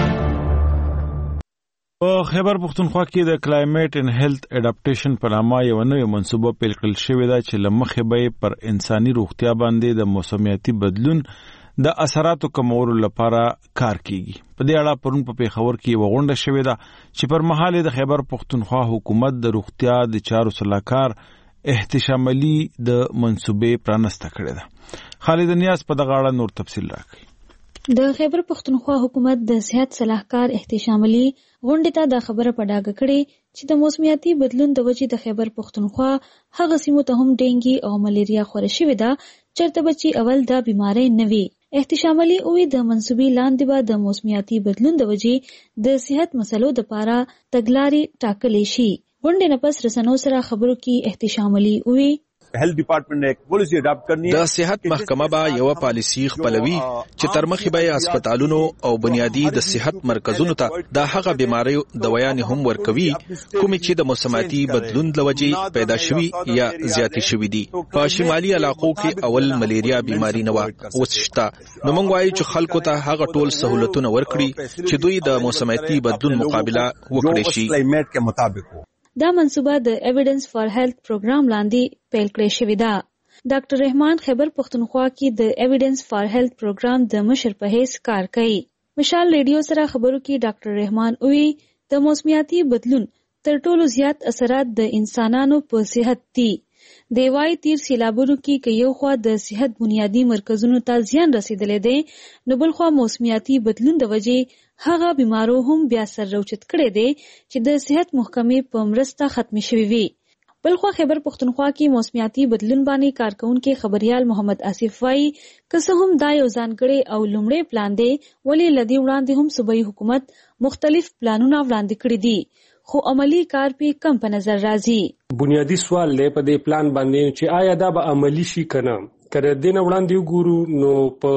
په خیبر پختونخوا کې د کلایمیټ ان هیلث اډاپټیشن په نامه یو نوې منصوبه پیل کړل شوې ده چې لمخې به پر انساني روغتیا باندې د موسمیاتي بدلون د اثراتو کمولو لپاره کار کیږي. په دې اړه پرون په پیښور کې یو غونډه شوې ده چې پر مهال د خیبر پختونخوا حکومت د روغتیا د چارو صلاحکار احتشام علي د منصوبې پرانسته کړې ده. خالد نیاز په دغه اړه نور تفصیل راکړي. د خیبر پختونخوا حکومت د صحت صلاحکار احتشام علي غونډې ته دا خبره په ډاګه کړې چې د موسمیاتي بدلون د وجې د خیبر پختونخوا هغه سیمو ته هم ډینګي او ملیریا خوره شوې ده چېرته به چې اول دا بیماری نه وي. احتشام علي وایي د منصوبې لاندې به د موسمیاتي بدلون د وجې د صحت مسلو دپاره تګلارې ټاکلې شي. غونډې نه پس رسنیو سره خبرو کې احتشام علي وایي هیلث ډپارټمنټ ایک پالیسی اډاپټ کرنی د صحت محکمه به یو پالیسی خپلوي چې تر مخې به هسپتالونو او بنیادی د صحت مرکزونو ته د هغه بیماریو دوايان هم ورکوي کوم چې د موسمیاتي بدلون لوجې پیدا شوي یا زیاتې شوي دي. په شمالي علاقو کې اول ملیریا بیماری نه و اوس شته. نو موږ وایو چې خلکو ته هغه ټول سہولتونه ورکړي چې دوی د موسمیاتي بدلون مقابله وکړي شي. کلایمیټ کې مطابق دا منصوبه د ایویډنس فار هیلث پروګرام لاندې پیل کړې شوې ده. ډاکټر رحمان خیبر پختونخوا کې د ایویډنس فار هیلث پروګرام د مشر په حیث کار کوي. مشال ریډیو سره خبرو کې ډاکټر رحمان وی د موسمیاتي بدلون تر ټولو زیات اثرات د انسانانو په صحت دي. د وای تیر سیلابونو کې که یو خوا د صحت بنیادی مرکزونو ته زیان رسیدلې دی نو بل خوا موسمیاتي بدلون د وجې هغه بیمارو هم بیا سر راوچت کړی دی چې د صحت محکمې په مرسته ختم شوي وي. بل خوا خیبر پختونخوا کې موسمیاتي بدلون باندې کارکونکي خبريال محمد آصف وایي که څه هم دا یو ځانګړی او لومړی پلان دی ولې لدی وړاندې هم صوبایي حکومت مختلف پلانونه وړاندې کړي دي خو عملی کار په کم په نظر راځي. بنیادی سوال لې په دې پلان باندې چې آیا دا به عملی شي کنه کړه دین وړاندې وګورو نو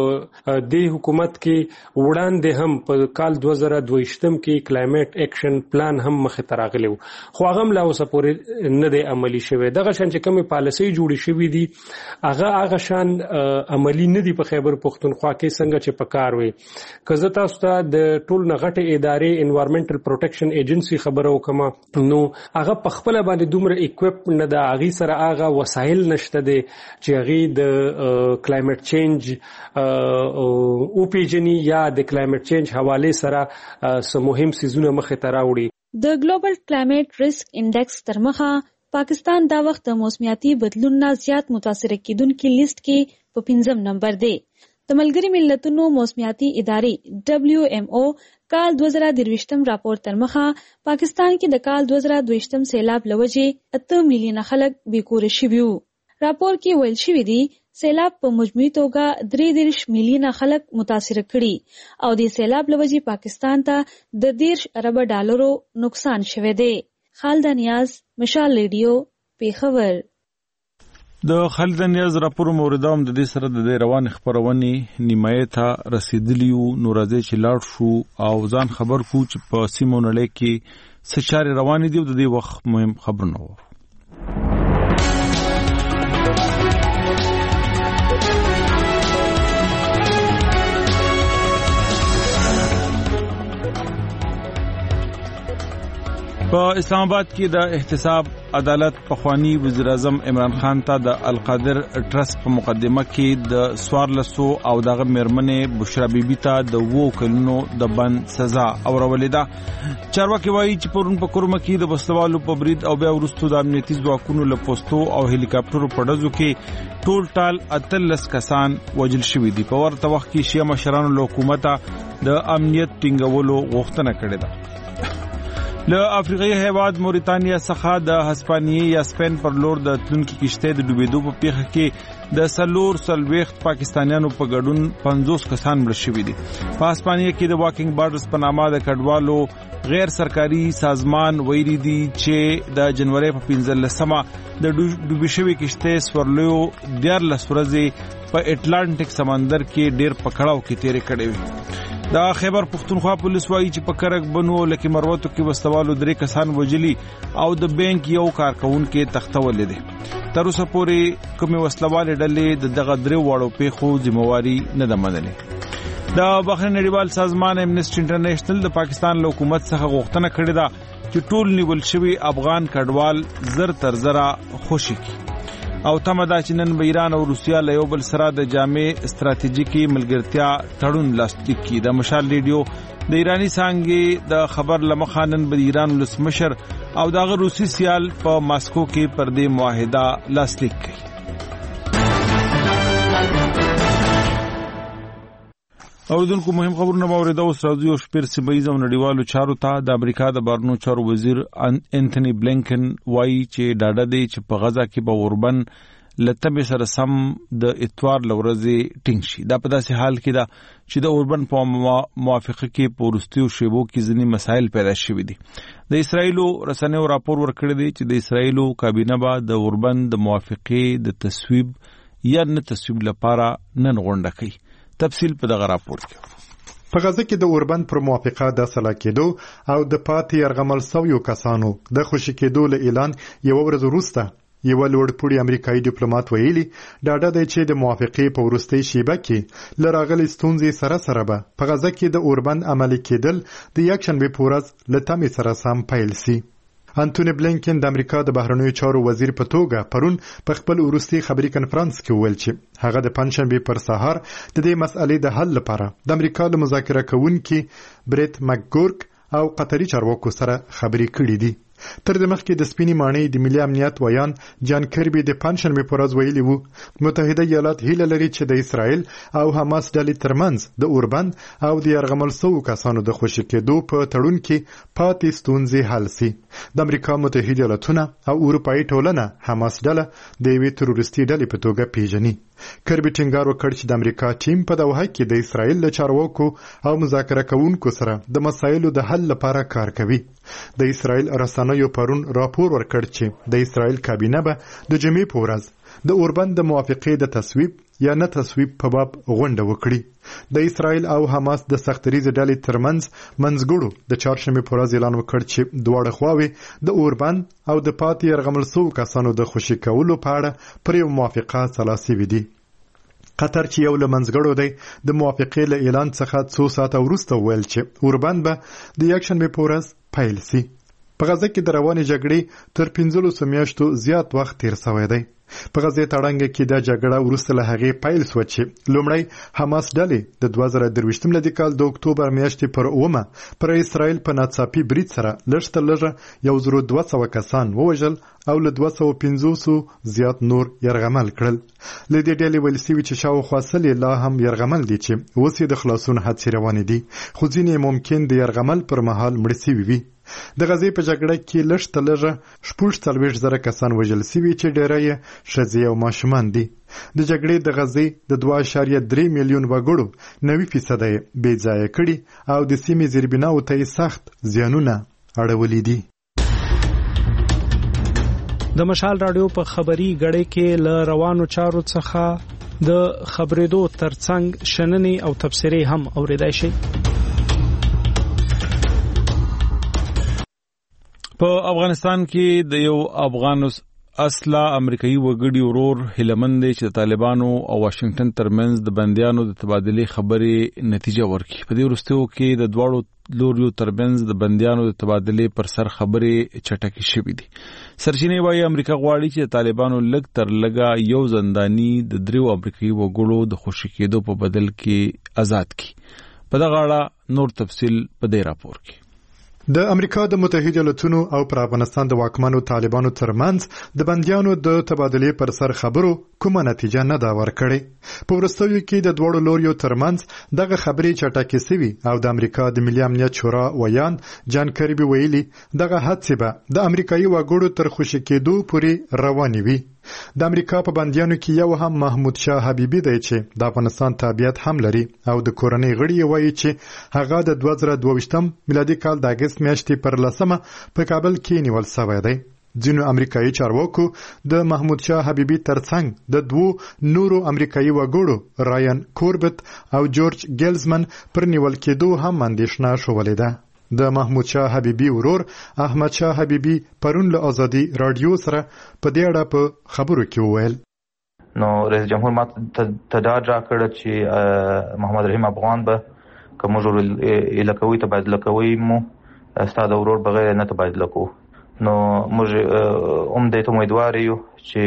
په دې حکومت کې وړاندې هم په کال دوه زره دوهشتم کې کلایمیټ اکشن پلان هم مخه تراغلی خو هغه هم لا اوسه پورې نه دی عملی شوی. دغه شان چې کومه پالیسي جوړې شوې دي هغه هغه شان عملی نه دی په خیبر پختونخوا کې څنګه چې پکار وي. کزه تاسو ته د ټول نغټه ادارې انوایرنمنټل پروټیکشن ایجنسی خبرو کما نو هغه په خپل باندې دومره اکوپ نه دا هغه سره هغه وسایل نشته دي چې هغه د کلایمیټ چینج او پیجنی یا د کلایمیټ چینج حواله سره سم مهم سيزونه مخه ته راوړي. د ګلوبل کلایمټ ریسک انډیکس تر مخه پاکستان دا وخت د موسمیاتي بدلون نه زیات متاثر کیدونکو لیست کې په پنځم نمبر دی. د ملګري ملتونو موسمیاتي ادارې دبلیو ایم او کال دوه زره درویشتم راپور تر مخه پاکستان کې د کال دوه زره دویشتم سیلاب لوجې اته میلیونه خلک بیکوره شوي وو. راپور کې ویل شوي دي سیلاب په مجموعي توګه درې دېرش میلیونه خلک متاثر کړي او د سیلاب لوجې پاکستان ته د دېرش اربه ډالرو نقصان شوی دی. خالد نیاز، مشال ریډیو، پیښور. د خالد نیاز راپور موردام د دې سره د روان خبرونې نیمایي ته رسیدلی وو. نو راځي چې لاړ شو او ځان خبر کو چې په سیمو نړۍ کې څه چارې روانې دي او د دې وخت مهم خبرونه وو. په اسلام آباد کې د احتساب عدالت پخوانی وزیر اعظم عمران خان ته د القادر ټرست په مقدمه کې د سوارلسو او دغه میرمنې بشرا بیبي ته د وو کلونو د بند سزا اورولې ده. چارواکي وایي چې پرون په کورمه کې د وسلوالو په برید او بیا وروسته د امنیتي ځواکونو له پوستو او هلیکاپټرو په ډزو کې ټول ټال اتلس کسان وژل شوي دي. په ورته وخت کې شیعه مشرانو له حکومته د امنیت ټینګولو غوښتنه کړې ده. له افریقایي هیواد موریتانیا څخه د هسپانیې یا سپین پر لور د تلونکي کشته د ډوبېدو په پیښه کې د سلور سلويخت پاکستانیانو په ګډون پنځوس کسان مړ شوي دي. په هسپانیې کې د واکینګ بارډرز په نامه د کډوالو غیر سرکاري سازمان ویلي دي چې د جنوري په پنځلسمه د ډوبې شوي کشته سورلیو دیارلس ورځې په اټلانټیک سمندر کې ډېر پکړاو کې تیرې کړې وي. دا خیبر پختونخوا پولیس وایي چې په کرک بنو لکه مروتو کې وسوالو درې کسان وجلی او د بانک یو کارکون کې تختول دي. تر اوسه پورې کومه وسلواله ډلې د دغه درې وړو پیښو ذمہواری نه ده منلې. د بحرین نړیوال سازمان امنیسټي انټرنیشنل د پاکستان له حکومت څخه غوښتنه کړې ده چې ټول نیول شوی افغان کډوال زر تر زره خوشي کړي او تمه ده چې نن به ایران او روسیا له یو بل سره د جامع ستراتیژیکي ملګرتیا تړون لاسلیک کړي. د مشال ریډیو د ایرانی څنګه د خبر لمخه نن به ایران ولسمشر او دغه روسي سیال په ماسکو کې پر دې معاهده لاسلیک کړي. اوردونکو مهم خبرونه باورید اوس راځي او شپږ سیمایي او نړیوالو چارو ته د امریکا د بهرنیو چارو وزیر انټونی بلینکن وایي چې ډاډه دی چې په غزا کې به اوربن لته سره سم د اتوار لورځي ټینګ شي. دا په داسې حال کې ده چې د اوربن په موافقه کې پورستیو شیبو کې ځینې مسایل پیدا شوي دي. د اسرایلو رسنیو راپور ورکړی دی چې د اسرایلو کابینه به د اوربن د موافقې د تصویب یا نه تصویب لپاره نن غونډه کوي. تفصیل په دغه راپور کې. په غزه کې د اوربن پر موافقه د سلا کېدو او د پاتې يرغمل سویو کسانو د خوشی کېدو له اعلان یو ورځ وروسته یو لوړپوړی امریکایي ډیپلوماټ ویلي ډاډه دی چې د موافقې په وروستۍ شیبه کې لراغلي ستونزې سره سره به په غزه کې د اوربن عملي کېدل د یکشنبه په ورځ له تمې سره سم پیل شي. انټونی بلینکن د امریکا د بهرنیو چارو وزیر په توګه پرون په خپل وروستي خبري کانفرنس کې ویل چې هغه د پنځشنبه پر سهار د دې مسئلې د حل لپاره د امریکا له مذاکره کوونکي بریټ مکګورک او قطري چارواکو سره خبري کړې دي. تر دې مخکې د سپینې ماڼۍ د ملي امنیت ویان جان کربي د پنځشنبه پر ورځ ویلي وو متحده ایالات هیله لري چې د اسرائیل او حماس ډلې ترمنځ د اوربن او د يرغمل سوو کسانو د خوشی کېدو په تړون کې پاتې ستونزې حل شي. د امریکا متحده ایالاتونه او اروپאי ټولنه حماس ډله د یوې تروریستي ډلې په توګه پیژني. کربي ټینګار وکړ چې د امریکا ټیم په دوحه کې د اسرائیل له چارواکو او مذاکره کوونکو سره د مسایلو د حل لپاره کار کوي. د اسرائیل رسنیو پرون راپور ورکړ چې د اسرائیل کابینه به د جمعې په ورځ د اوربن د موافقې د تصویب یا نه تصویب په باب غونډه وکړي. د اسرائیل او حماس د سختریز ډلې ترمنځ منځګړو د چهارشنبه په ورځ اعلان وکړ چې دواړه خواوې د اوربن او د پاتې يرغمل سوو کسانو د خوشی کولو په اړه پر یو موافقه سلاسي ودی. قطر چې یو له منځګړو دی د موافقې له اعلان څخه څو ساعته وروسته ویل چې اوربن به د یکشنبه په ورځ پیل شي. په غزه کې د روانې جګړې تر پنځلسو میاشتو زیات وخت تیر شوی دی. په غزه تړنګ کې د جګړه وروسته له هغه پیل شو چې لومړی حماس ډلې د دوه زره درویشتم لدی کال د اکتوبر میاشتې پر اومه پر اسرائیل په ناڅاپي برید سره لږ تر لږه یو زر دوه سوه کسان ووژل او له دوه سوه پنځوس زیات نور یرغمل کړل. له دې ډلې ویل شوي چې شاوخوا سل لا هم یرغمل دي چې اوس یې د خلاصون هڅې روانې دي، خو ځینې ممکن د یرغمل پر مهال مړه شوي وي. د غزې په جګړه کې لږ تر لږه شپږ څلوېښت زره کسان وژل شوي چې ډېری یې ښځې او ماشومان دي. د جګړې د غزې د دوه اعشاریه درې میلیون وګړو نوي فیصده یې بې ځایه کړي او د سیمې زیربناو ته یې سخت زیانونه اړولي دي. د مشال رادیو په خبري غړې کې ل روانو چارو څخه د خبرېدو ترڅنګ شننې او تبصرې هم اوریدای شي. په افغانستان کې د یو افغان اصله امریکایي وګړي ورور هیلمند دی چې د طالبانو او واشنگټن ترمنځ د بندیانو د تبادلې خبرې نتیجه ورکړي. په دې وروستیو کې د دواړو لوریو ترمنځ د بندیانو د تبادلې پر سر خبرې چټکې شوې دي. سرچینې وايي امریکا غواړي چې د طالبانو لږ تر لږه یو زنداني د دریو امریکایي وګړو د خوشي کېدو په بدل کې آزاد کړي. په دغه اړه نور تفصیل په دې راپور کې. د امریکا د متحده ایالاتونو او پر افغانستان د واکمنو طالبانو ترمنځ د بندیانو د تبادلې پر سر خبرو کومه نتیجه نه دا ورکړې. په وروستیو کې د دوړو لوریو ترمنځ دغه خبرې چټکې سوي او د امریکا د ملي امنیت شورا ویان جان کربي ویلي دغه هڅې به د امریکایي وګړو تر خوشي کېدو پورې روانې وي. د امریکا په بندیانو کې یو هم محمود شاه حبیبي دی چې د افغانستان تابعیت هم لري او د کورنۍ غړي وایي چې هغه د دوه زره دوه میلادي کال د اگست میاشتې پر لسمه په کابل کې نیول شوی دی. ځینو امریکایي چارواکو د محمود شاه حبیبي ترڅنګ د دوو نورو امریکایي وګړو رایان کوربت او جورج ګیلزمن پر نیول کېدو هم اندېښنه شولې ده. د محمود شاه حبیبي ورور احمد شاه حبیبي پرون له ازادي رادیو سره په دې اړه په خبرو کې وویل نو رئیس جمهور ما تداعی راکړ چې محمد رحیم افغان به کوم جوړ الکوي تبادله کوي مو ستاسو ورور بغیر نه تبادله کوو. نو موږ هم د امیدوار یو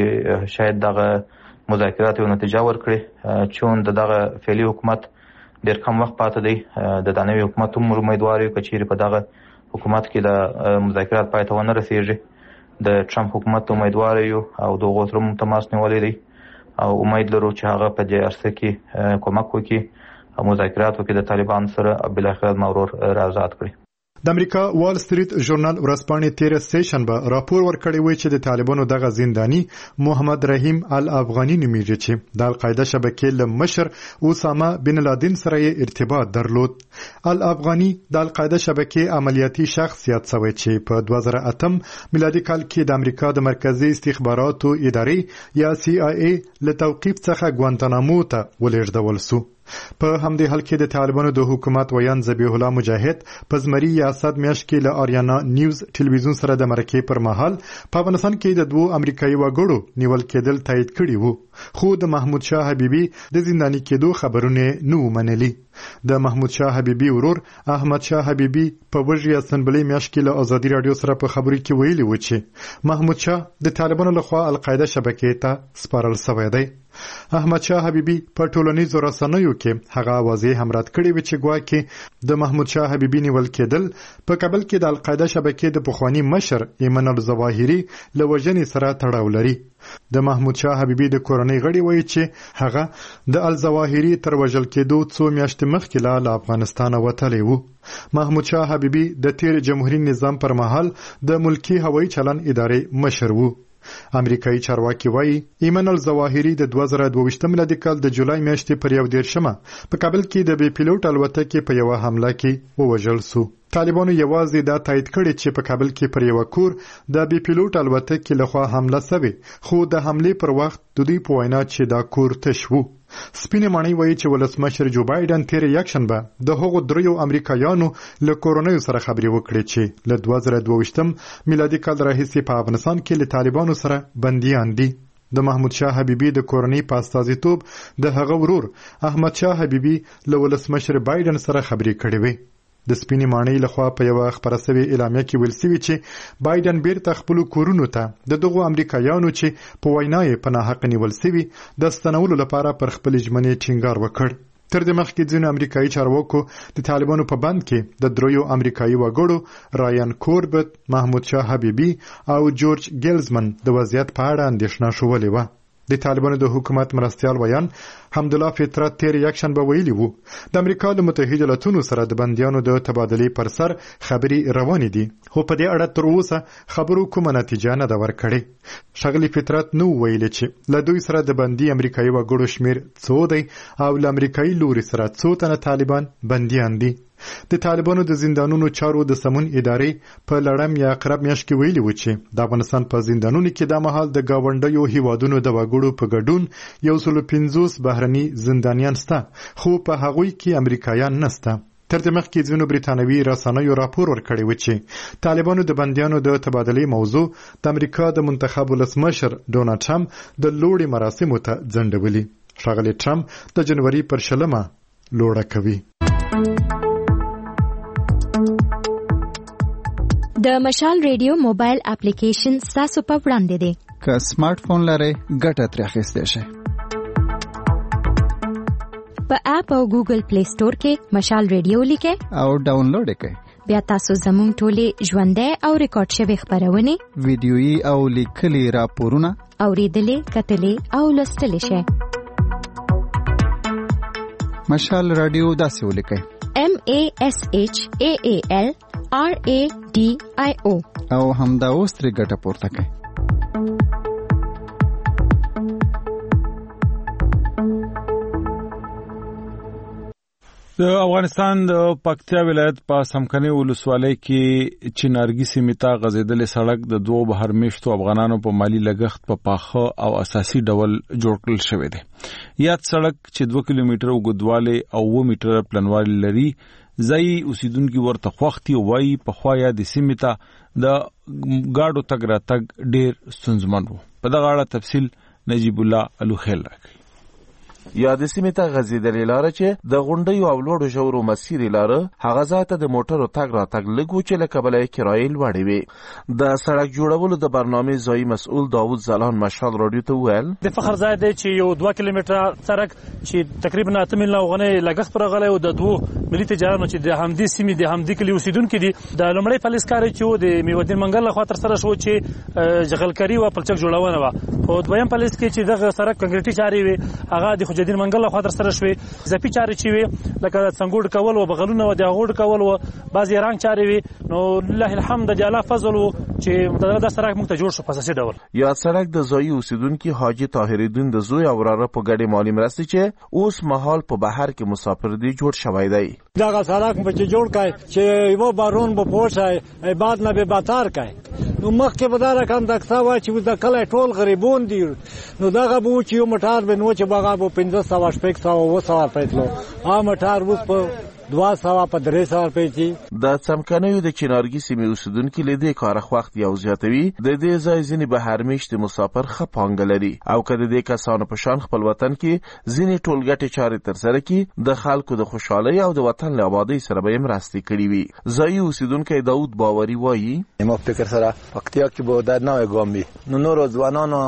چې شاید دغه مذاکرات یو نتیجه ورکړي چې دغه فعلی حکومت ډېر کم وخت پاتې دی. د دانوي حکومت هم امیدوار یو چې په دغه حکومت کې د مذاکرات پای ته ونه رسیږي. د ټرمپ حکومت امیدوار یو او دغه سره هم تماس نیولې دی او امید لرو چې هغه په دې ارسه کې کومک وکړي او مذاکرات وکړي د طالبان سره بل اخر مورور آزاد کړي. د امریکا وال سټریټ ژورنال ورځپاڼې تیر سیشن به راپور ورکړی وی چې د طالبانو دغه زنداني محمد رحیم الافغاني نومیږي چې د القاعده شبکې له مشر اسامه بن لادن سره ارتباط درلود. الافغاني د القاعده شبکې عملیاتي شخصیت سوی چې په دوه زره اتم میلادي کال کې د امریکا د مرکزی استخباراتو ادارې یا سی آی ای له توقیف څخه ګوانتانامو ته ولېږدول شو. په همدې حال کې د طالبانو د حکومت ویان ذبیح الله مجاهد په زمري یاسد میاشت کې له آریانا نیوز ټلویزیون سره د مرکې پر مهال په افغانستان کې د دوه امریکایي وګړو نیول کېدل تایید کړي وو، خو د محمود شاه حبیبي د زنداني کېدو خبرونه نه ومنلي. د محمود شاه حبیبي ورور احمد شاه حبیبي په وژې اسمبلی میاشت کې له ازادي رادیو سره په خبرو کې ویلي و چې محمود شاه د طالبانو لخوا القاعده شبکې ته سپارل شوی دی. احمد شاه حبیبي په ټولنیزو رسنیو کې هغه واضح هم رد کړی و چې ګواکې د محمود شاه حبیبي نیول کېدل په کابل کې د القاعده شبکې د پخوانی مشر ایمن الظواهري له وژنې سره تړاو لري. د محمود شاه حبیبي د کورنۍ غړي وایي چې هغه د الظواهري تر وژل کېدو څو میاشتې مخکې له افغانستان وتلی و. محمود شاه حبیبي د تیر جمهوریت نظام پر مهال د ملکی هوایي چلن ادارې مشر و. امریکایي چارواکي وایي ایمن الظواهري د دوه زره دوه میلادي کال د جولای میاشتې پر یو دیرشمه په کابل کې د بې پیلوټ الوتکې په یوه حمله کې ووژل شو. طالبانو یوازې دا تایید کړی چې په کابل کې پر یو کور د بې پیلوټ الوتکې لخوا حمله شوې، خو د حملې پر وخت د دوی په وینا چې دا کور تش و. سپینې ماڼۍ وایي چې ولسمشر جو بایدن تیر یکشنبه د هغو دریو امریکایانو له کورنیو سره خبرې وکړې چې له دوه زره دوه میلادي کال راهیسې په افغانستان کې له طالبانو سره بندیان دي. د محمود شاه حبیبي د کورنۍ په استازیتوب د هغه ورور احمد شاه حبیبي له ولسمشر بایدن سره خبرې کړې وې. د سپینې ماڼۍ لخوا په یوه خپره سوې اعلامیه کې ویل سوي چې بایدن بیرته خپلو کورونو ته د دغو امریکایانو چې په وینا یې په ناحقه نیول سوي د ستنولو لپاره پر خپلې ژمنې ټینګار وکړ. تر دې مخکې ځینو امریکایي چارواکو د طالبانو په بند کې د دریو امریکایي وګړو رایان کوربت، محمود شاه حبیبي او جورج ګیلزمن د وضعیت په اړه اندېښنه ښودلې وه. د طالبانو د حکومت مرستیال ویان حمدالله فطرت تیر یکشنبه ویلي وو د امریکا د متحده ایالاتونو سره د بندیانو د تبادلې پر سر خبرې روانې دي، خو په دې اړه تر اوسه خبرو کومه نتیجه نه ده ورکړې. ښاغلي فطرت نو ویلي چې له دوی سره د بندي امریکایي وګړو شمیر څو دی او له امریکایي لوري سره څو تنه طالبان بندیان دي. د طالبانو د زندانونو چارو د سمون ادارې په لړم یا قرب میاشت کې ویلي و چې د افغانستان په زندانونو کې د مهال د گاونډیو هیوادونو د وګړو په ګډون یو سل پنځوس بهرني زندانیان شته، خو په هغوی کې امریکایان نشته. تر دې مخکې ځینو بریتانوي رسنیو راپور ورکړی و چې طالبانو د بندیانو د تبادلې موضوع د امریکا د منتخب ولسمشر ډونالډ ټرمپ د لوړې مراسمو ته ځنډولي. ښاغلی ټرمپ د جنوري پر شلمه لوړه کوي. د مشال ریډیو موبایل اپلیکیشن ستاسو په وړاندې دی. که سمارټ فون لرئ ګټه ترې اخیستی شئ. په اپ او ګوګل پلی سٹور کې مشال ریډیو لیکئ او ډاونلوډ یې کړئ. بیا تاسو زموږ ټولې ژوندۍ او ریکارډ شوې خپرونې، ویډیويي او لیکلي راپورونه اورېدلې، کتلې او لوستلی شئ. مشال رادیو داسې ولیکئ: M A S H A A L R A D I O او همدا اوس ترې ګټه پورته کړئ. د افغانستان د پکتیا ولایت په سمکني ولسوالۍ کې چنارګي سیمې ته غځېدلې سړک د دوه بهر میشتو افغانانو په مالی لګښت په پاخه او اساسي ډول جوړ کړل شوی دی. یاد سړک چې دوه کیلومتره اوږدوالی او اوه میټره پلنوالی لري، ځایي اوسیدونکي ورته خوښتي وایي پخوا یا د سیمې ته د ګاډو تګ راتګ ډېر ستونزمن و. په دغه اړه تفصیل نجیب الله الوخیل راکوي. یا د سیمې ته غځېدلې لاره چې د غونډیو او لوړو ژورو مسیرې لاره هغه ځای ته د موټرو تګ راتګ لږ و چې له کبله یې کرایې لوړې وې. د سړک جوړولو د برنامې ځایي مسؤل داود زلان مشال راډیو ته وویل: د فخر ځای دی چې یو دوه کیلومتره سړک چې تقریبا اته میلیونه افغانۍ لګښت پر راغلی و، د دوو ملي تجارانو چې د همدې سیمې د همدې کلي اوسیدونکي دي. د لومړی پالیس کار چې و د میوالدین منګل لخوا ترسره شو چې جغلکاري وه، پلچک جوړونه وه. خو دویم پالیس کې چې دغه سړک کنکریټي چارې وې هغه د خجالدین منګل لخوا ترسره شوې. ځپي چارې چې وې لکه څنګوډ کول و، بغلونه و، د هغوډ کول و، بعضې رنګ چارې وې. نو لله الحمد د الله فضل و چې دا سړک موږ ته جوړ شو په اساسي ډول. یا سړک د ځایي اوسیدونکي حاجي طاهرالدین د زوی او وراره په ګډې مالي مرستې چې اوس مهال په بهر کې مسافر دي جوړ شوی دی. دغه سړک به چې جوړ کړي چې یو بارون به پوښای بعد نه به باتار کړي. نو مخکې به دا رقم د اکسا وای چې د کله ټول غریبون دي، نو دغه به چې یو مټار به نو چې بغا به پنځه سوه شپږ سوه اوه سوه روپۍ تلو، هغه مټار اوس په دوه سوه په درې سوه روپۍ دي. د څمکنیو د چنارګي سیمې اوسیدونکي له دې کاره خوښت یو زیاتوي د دې ځای ځینې بهرمیشت مسافر ښه پانګه لري او که د دې کسانو په شان خپل وطن کې ځینې ټولګټې چارې ترسره کړي د خلکو د خوشحالۍ او د وطن له آبادۍ سره به یې مرستې کړي وي. ځایي اوسیدونکی داود باوري وایي: ما فکر سره پکتیا کې به دا نوی ګام وي، نو نورو ځوانانو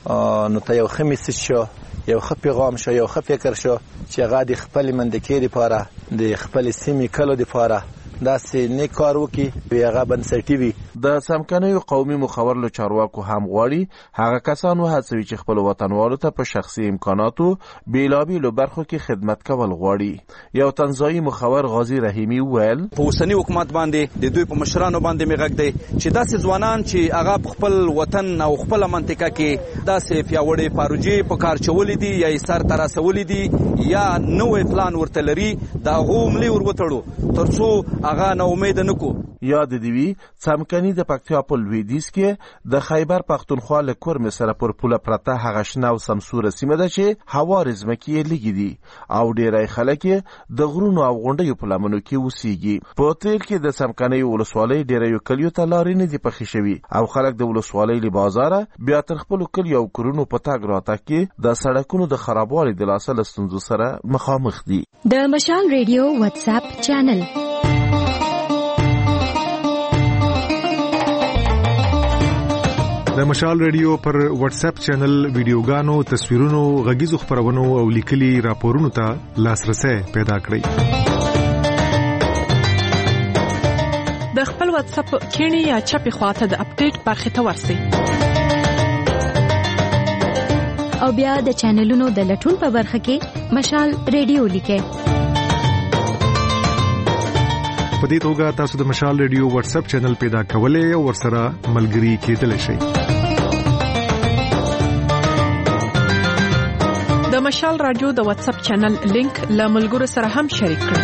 نو ته یو ښه میسج شو، یو ښه پیغام شو، یو ښه فکر شو چې هغه د خپلې مندکۍ دپاره د خپلې سیمې کلو دپاره داسې نیک کار وکړي وي هغه بنسټي وي. د څمکنیو قومي مخور له چارواکو هم غواړي هغه کسان وهڅوي چې خپل وطنوالو ته په شخصي امکاناتو بیلابیلو برخو کې خدمت کول غواړي. یو تنزایي مخور غازی رحیمی وویل: په اوسني حکومت باندې د دوی په مشرانو باندې مې غږ دی چې داسې ځوانان چې هغه په خپل وطن او خپله منطقه کې داسې پیاوړې پروژې په کار چولې دي یا یې سر ته رسولې دي یا نوی پلان ورته لري، د هغو ملې ور وتړو تر څو هغه نا امید نه کو. یاد دی وی څمکني د پکتیا په لویدیځ کې د خیبر پختونخوا له کورم سره پر پوله پرته هغه شنه او سمسوره سیمه ده چې هوار ځمکې یې لږې دي او ډېری خلک د غرونو او غونډیو په لمنو کې اوسېږي. په تیل کې د څمکني ولسوالۍ ډېریو کلیو ته لارې نه دي پخې شوي او خلک د ولسوالۍ له بازاره بیا تر خپلو کلیو او کورونو په تګ راتګ کې د سړکونو د خرابوالي د لاسه له ستونزو سره مخامخ دي. د مشال ریډیو واتس اپ چینل د مشال ریډیو پر واتس اپ چینل ویډیوګانو، تصویرونو، غږیزو خبرونو او لیکلي راپورونو ته لاسرسي پیدا کړئ. د خپل واتس اپ کینی یا چپی خواته د اپډیټ برخه ته ورسئ. او بیا د چینلونو د لټون په برخه کې مشال ریډیو لیکئ. په دې توګه تاسو د مشال ریډیو واتس اپ چینل پیدا کولای او ورسره ملګري کېدلی شئ. د مشال رادیو د واتس اپ چینل لینک له ملګرو سره هم شریک کړئ.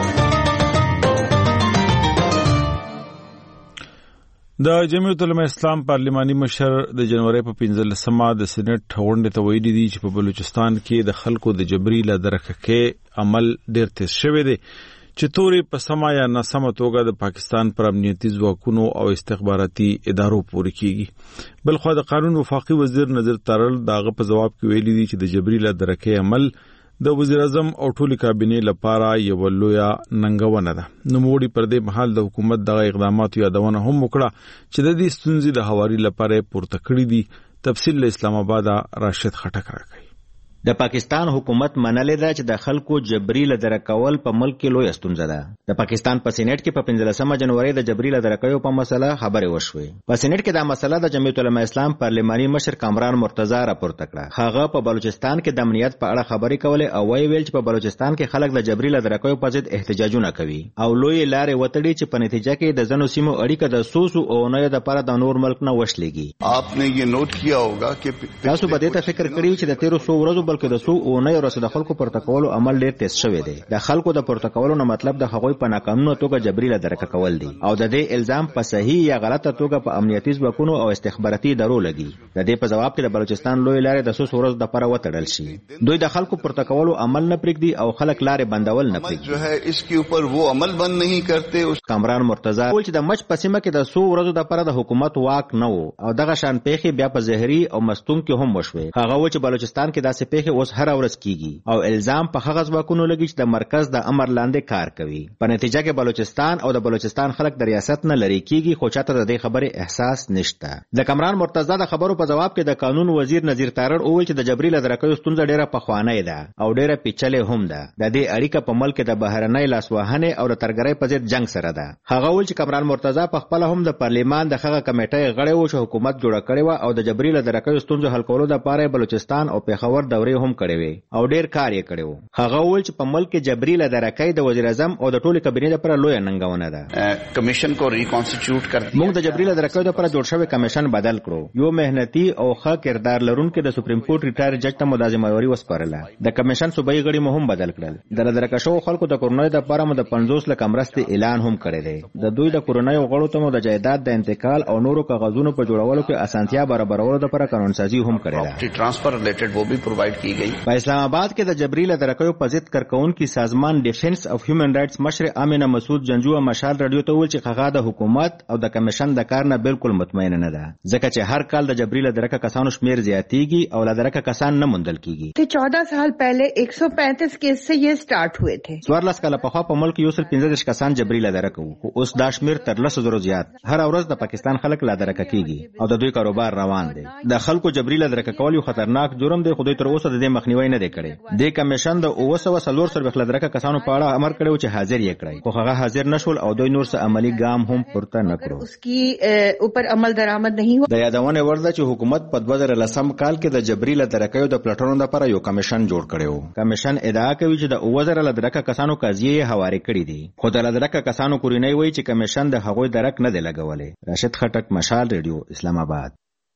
د جمعیت العلماء اسلام پارلماني مشر د جنوري په پنځلسمه د سېنات غونډې ته ویلي دي چې په بلوچستان کې د خلکو د جبري له درکه عمل ډېر تیز شوی دی چې تورې په سما یا ناسمه توګه د پاکستان پر امنیتي ځواکونو او استخباراتي ادارو پورې کیږي. بلخو د قانون وفاقي وزیر نظیر تارل داغه په جواب کې ویلي دي چې د جبري له درکه عمل د وزیر اعظم او ټولي کابینې لپاره یو لویه ننګونه ده. نو موړي پر دې محل د حکومت دغه اقدامات یادونه هم وکړه چې د دې ستونزې د هواري لپاره پورته کړې دي. تفصیل له اسلام آباد راشد خټک راکړي. د پاکستان حکومت منلې ده چې د خلکو جبري له درکول په ملک کې لوی ستونزه ده. د پاکستان په سېنات کې په پنځلسمه جنوري د جبري له درکوي په مسله خبرې وشوې. په سېنات کې دا مسله د جمعیت العلماء اسلام پارلماني مشر کامران مرتضی راپورته کړه. هغه په بلوچستان کې د امنیت په اړه خبرې کولې او ویل چې په بلوچستان کې خلک د جبري له درکوي په ضد احتجاجونه کوي او لوی لارې وتړي چې په نتیجه کې د زنو سیمو اړیکه د سوسو او نه د لپاره د نور ملک نه وشلېږي. आपने ये नोट किया होगा कि تاسو به دې ته فکر کړی چې د تیرو څو ورځو بلکې د څو او نه ورسره د خلکو پروتوکولو عمل ډیر تیز شوی دی. د خلکو د پروتوکولو نه مطلب د هغوی په ناقانونه توګه جبري له درکه کول دي او د دې الزام په صحیح یا غلطه توګه په امنیتي ځواکونو او استخباراتي ادارو لګي. د دې په جواب کې د بلوچستان لوی لارې د څو ورځو د لپاره وتړل شي. دوی د خلکو پروتوکولو عمل نه پرېږدي او خلک لارې بندول نه پرېږدي. जो है इसके ऊपर वो अमल बंद नहीं करते. کامران مرتضی وویل چې د مچ په سیمه کې د څو ورځو د لپاره د حکومت واک نه و او دغه شان پیښې بیا په زهري او مستوم کې هم وشوي. هغه و چې بلوچستان کې داسې پیښې اوس هر ورځ کیږي او الزام په هغه ځواکونو لګي چې د مرکز د امر لاندې کار کوي. په نتیجه کې بلوچستان او د بلوچستان خلک د ریاست نه لری کیږي خو چاته د دې خبرې احساس نشته. د کامران مرتضی د خبرو په جواب کې د قانون وزیر نظیر تارړ وویل چې د جبري له درکوي ستونزه ډیره پخوانۍ ده او ډیره پیچلې هم ده. د دې اړیکه په ملک د بهرنۍ لاسوهنې او د ترګرۍ په ضد جنگ سره ده. هغه وویل چې کامران مرتضی په خپل هم د پارلیمان د هغه کمیټې غړی و چې حکومت جوړ کړی و او د جبري له درکوي ستونزو حل کولو لپاره بلوچستان او پیښور دورې هم کړې وي او ډیر کار یې کړی و. هغه وویل چې په ملک کې جبري له درکې د وزیر اعظم او د ټولي کابینې لپاره لوی ننګونه ده. کمیشن کو ریکانسټیټیوټ کړ موږ د جبري له درکې لپاره جوړ شوی کمیشن بدل کړو. یو مهنتي او ښه کردار لرونکو د سپریم کورټ ریټایر جج ته ملازمواري وسپارله. د کمیشن صوبایي غړي مو هم بدل کړل. د درکه شو خلکو د کورونای د لپاره مو د پنځوس لک مرستې اعلان هم کړی دی. د دوی د کورونای غړو ته مو د جایداد د انتقال او نورو کاغذونو په جوړولو کې اسانتیا برابرولو لپاره قانون سازي هم کړې ده. ट्रांसफर रिलेटेड वो भी प्रोवाइड की गई. په اسلام آباد کې د جبري له درکوي په ضد کارکونکو سازمان ډیفنس اف هیومن رائټس مشر امینه مسعود جنجو مشال رادیو ته ویل چې هغه د حکومت او د کمیشن د کار نه بالکل مطمئن نه ده ځکه چې هر کال د جبري له درکه کسانو شمیر زیاتېږي او له درکه کسان نه موندل کیږي. ته चौदह साल पहले एक सौ पैंतीस केस से ये स्टार्ट हुए थे. څوارلس کاله پخوا په ملک یو سل پنځه کسان جبري له درکه وو خو اوس دا شمیر تر لسو زرو زیات. هر ورځ د پاکستان خلک له درکه کیږي او د دوی کاروبار روان دی. د خلکو جبري له درکه کول یو خطرناک جرم دی خو دوی تر اوسه د دې مخنیوي نه دی کړی. د کمیشن د اوه سوه څلور سر بخله درکه کسانو په اړه امر کړی چې حاضر یې کړی خو هغه حاضر نشول او دوی نور څه عملی ګام هم پورته نه کړو. उसकी ऊपर अमल दरामद नहीं हुआ. د یادونه ورده چې حکومت په دوه زره لسم کال کې د جبري له درکې د پلټونو لپاره یو کمیشن جوړ کړی و. کمیشن ادعا کوي چې د اوه زره له درکه کسانو قضیې حواله کړې دي خو د درکه کسانو کورینۍ وایي چې کمیشن د هغوی درک نه دی لګولې. راشد خټک، مشال ریډیو، اسلام آباد.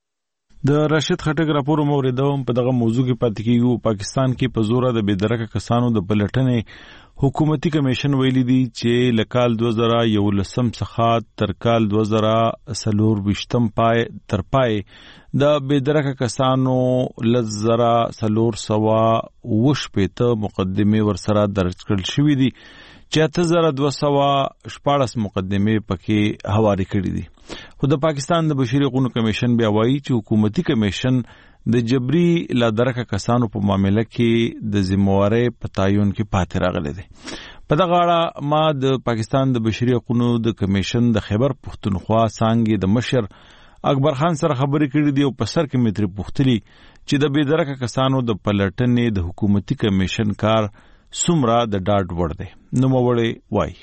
د راشد خټک راپور موریدوم په دغه موضوع کې پاتې کیږو. پاکستان کې په زور د بېدرکه کسانو د پلټنې حکومتي کمیشن ویلي دی چې لکال دوه زره یولسم څخه تر کال دوه زره څلورویشتم پای تر پای د بېدرکه کسانو لس زره څلور سوه اوه شپېته مقدمې ورسره درج کړل شوي دي چې اته زره دوه سوه شپاړس مقدمې پکې هواري کړي دي. خو د پاکستان د بشري حقوقو کمیشن بیا وایي چې حکومتي کمیشن د جبري لا درکه کسانو په معاملې کې د ذمہوارۍ په تعین کې پاتې راغلي دي. په دغه اړه ما د پاکستان د بشري حقوقو د کمیشن د خیبر پښتونخوا څانګې د مشر اکبر خان سره خبرې کړې دي او په سر کې متر پوښتلي چې د بېدرکه کسانو د پلټنې د حکومتي کمیشن کار څومره د ډاډ وړ دی. نوموړی وایي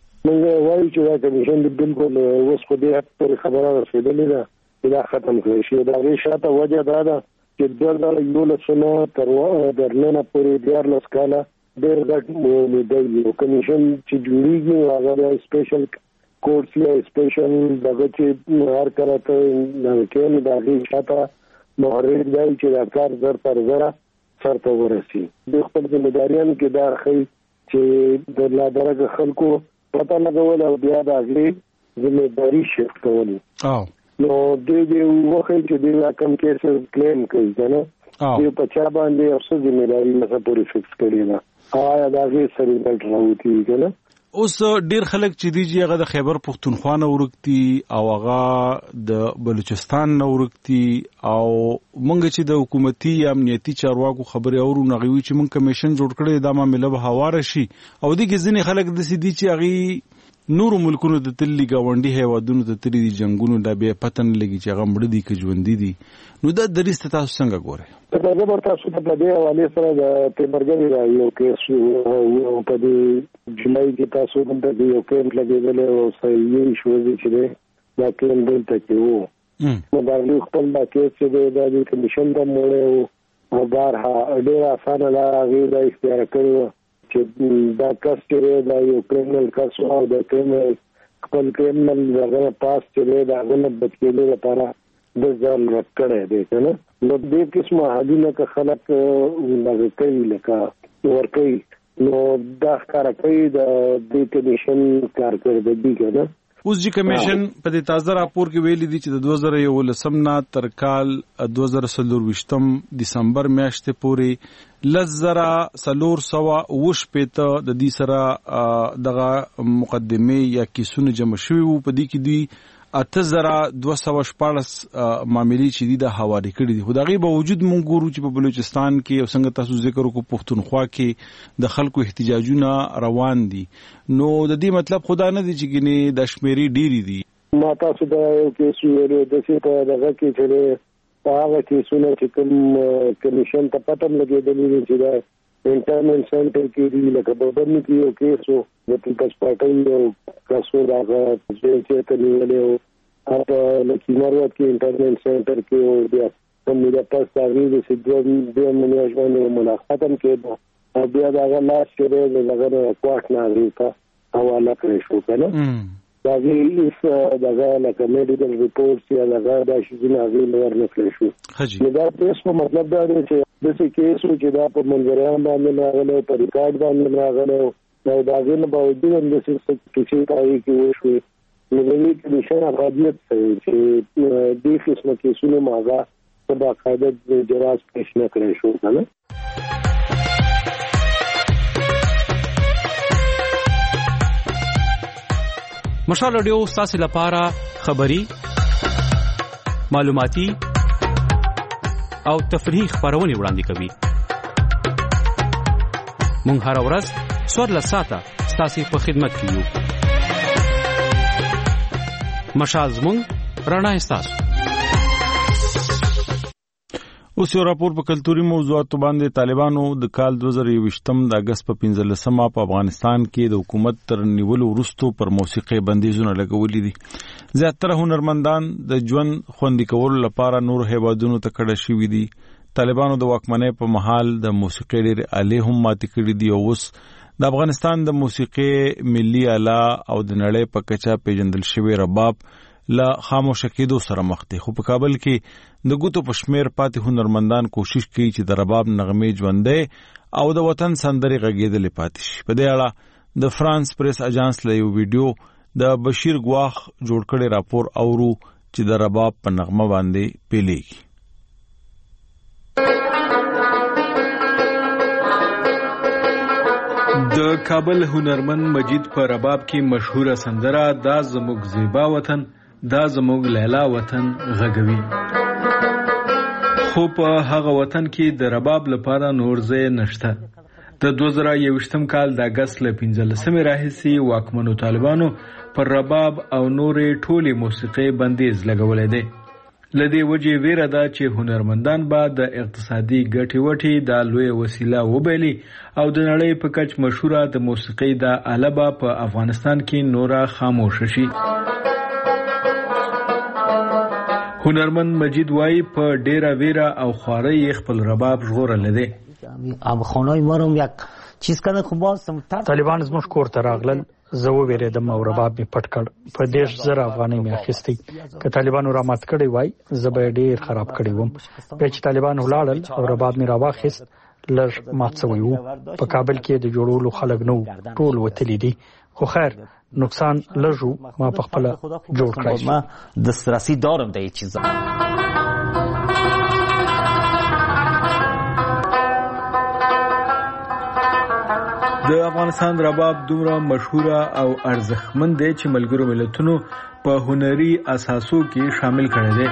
موږ وایو چې دا کمیشن د بالکل اوس په دې حد پورې خبره رسېدلې ده چې دا ختم کړی شي. د هغې شاته وجه دا ده چې دوه زره یولس نه تر ننه پورې دیارلس کاله ډېر غټ موده وي. کمیشن چې جوړېږي هغه د سپیشل کورس یا سپیشل دغه چې هر کله ته کوي د هغې شاته محرک دی چې دا کار زر تر زره سرته ورسي. د خپل ذمهداریانو کې دا ښیي چې د لادرجه خلکو پته لګول او بیا د هغې ذمهداري شفت کول. نو دوی دې وښیي چې دوی کوم کیسز کلیم کوي که نه دوی په چا باندې او څه ذمهداري نښه پورې فکس کړې ده آیا د هغې څه رزلټ راوتي که نه. اوس ډیر خلک چې دی چې هغه د خیبر پښتونخوا نه ورکتي او هغه د بلوچستان نه ورکتي او مونږ چې د حکومتي یا امنیتي چارواکو خبرې اورو نغوي چې مونږ کمیشن جوړ کړی دا معاملې به هواره شي او دغه ځینې خلک د سیدي چې هغه نور ملکونو د تللی گاونډي هیوادونو ته تللی دي جنگونو د به پتن لګي چې هغه مړ دي کې ژوند دي. نو دا دریسته تاسو څنګه ګورئ؟ دا زبر تاسو په دې حواله سره د تیمرګری راي یو کیس او په دې جولای کې تاسو هم د یو کیس لګیدل او صحیح شو چې دا کلم دلته کې وو. نو دا یو خپل دا کیس چې د کمیشن د موړ او بارها ډیر اسانه لا غیر اختیار کړو چې دا کس چې دا یو کریمنل کس او د کریمنل خپل کریمنل دغه پاس چې دا غنه بچیلو لپاره د ځان رکړې دي کنه. نو دې قسمه حدونه که خلک لږ کوي لکه ورکوي نو دا ښکاره کوي د دې کمیشن کارکردګي کنه. اوس چې کمیشن په دې تازه راپور کې ویلي دي چې د دوه زره یولسم نه تر کال دوه زره څلورویشتم دسمبر میاشتې پورې لس زره څلور سوه اووه شپېته د دې سره دغه مقدمې یا کیسونه جمع شوي وو. په دې کې دوی اته زره دوه سوه شپاړس معاملې چې دي د حواله کړي دي. خو د هغې باوجود مونږ ګورو چې په بلوچستان کې او څنګه تاسو ذکر وکړو پښتونخوا کې د خلکو احتجاجونه روان دي. نو د دې مطلب خدا نه دی چې ګینې د شمیرې ډېرې دي. ما تاسو دا یو کیس ویلو داسې په دغه کې چې په هغه کیسونه چې کوم کمیشن ته پته هم لګېدلي دي چې دا انټرنل سنټر کې دي لکه ببرني کې یو کیس و د پیپلز پارټۍ یو کس و د هغه جیل چېرته نیولی و هغه لکي مروت کې انټرنل سنټر کې و بیا کوم موده پس د هغې داسې دوه دویمه میاشت باندې ملاقات هم کېده او بیا د هغه لاس چې دی د هغه نه کوارټ نه هغې ته حواله کړی شو که نه. د هغې هېڅ دغه لکه میډیکل ریپورټس یا دغه دا شیزونه هغې نه ورنکړی شو. نو دا کیس په مطلب دا دی چې داسې کیس و چې دا په منظریان باندې راغلی په ریکارډ باندې راغلی او د هغې نه باوجود هم داسې کیسې په هغې کې وشوې. نو د دې کمیشن افادیت څه چې دې قسمه کیسونه م هغه په باقاعده جواز پیش نه کړی شو که نه. مشال رادیو ستاسو لپاره خبری معلوماتي او تفریحي خبرونه وړاندې کوي. مونږ هر ورځ څوارلس ساعته ستاسو په خدمت کې یو. مشال زموږ رڼا ستاسو. اوس یو راپور په کلتوري موضوعاتو باندې طالبانو د کال دوه زره یوویشتم د اګست په پنځلسمه په افغانستان کې د حکومت تر نیولو وروسته پر موسیقي بندیزونه لګولي دي. زیاتره هنرمندان د ژوند خوندي کولو لپاره نور هیوادونو ته کډه شوي دي. طالبانو د واکمنۍ په مهال د موسیقي ډېرې آلې هم ماتې کړي دي او اوس د افغانستان د موسیقي ملي آله او د نړۍ په کچه پیژندل شوی رباب لا خاموشه کېدو سره مخ دي. خو په کابل کې د ګوتو په شمیر پاتې هنرمندان کوشش کوي چې د رباب نغمې ژوندۍ او د وطن سندرې غږېدلې پاتې شي. په دې اړه د فرانس پریس اجانس له یو ویډیو د بشیر ګواخ جوړ کړی راپور اورو چې د رباب په نغمه باندې پیلېږي. د کابل هنرمند مجید په رباب کې مشهوره سندره دا زموږ زیبا وطن دا زموږ لیلا وطن غږوي. خو په هغه وطن کې د رباب لپاره نور ځای نشته. د دوه زره یوویشتم کال د اګست له پنځلسمې راهیسې واکمنو طالبانو پر رباب او نورې ټولې موسیقۍ بندیز لګولی دی. لدې وجې ویره ده چې هنرمندان به د اقتصادي ګټې وټې د لوی وسیله وبیلي او د نړۍ په کچ مشهوره د موسیقۍ د آله به په افغانستان کې نوره خاموش شي. هنرمند مجید وای په ډیره ویره او خوارۍ خپل رباب ژغورلی دی. طالبان زموږ کور ته راغلل، زه وویرېدم او رباب مې پټ کړ. په دېرش زره افغانۍ مې اخیستی. که طالبانو را مات کړی وای زه به یې ډېر خراب کړی وم. بیا چې طالبان ولاړل او رباب مې راواخیست لږ مات سوی و. په کابل کې د جوړولو خلک نه وو، ټول وتلي دي. خو خیر نقصان لږ و، ما په خپله جوړ کړی شو. دسترسی دارم د هیچ چیزا. د افغانستان رباب دومره مشهوره او ارزښتمند دی چې ملګرو ملتونو په هنري اساسو کې شامل کړی دی.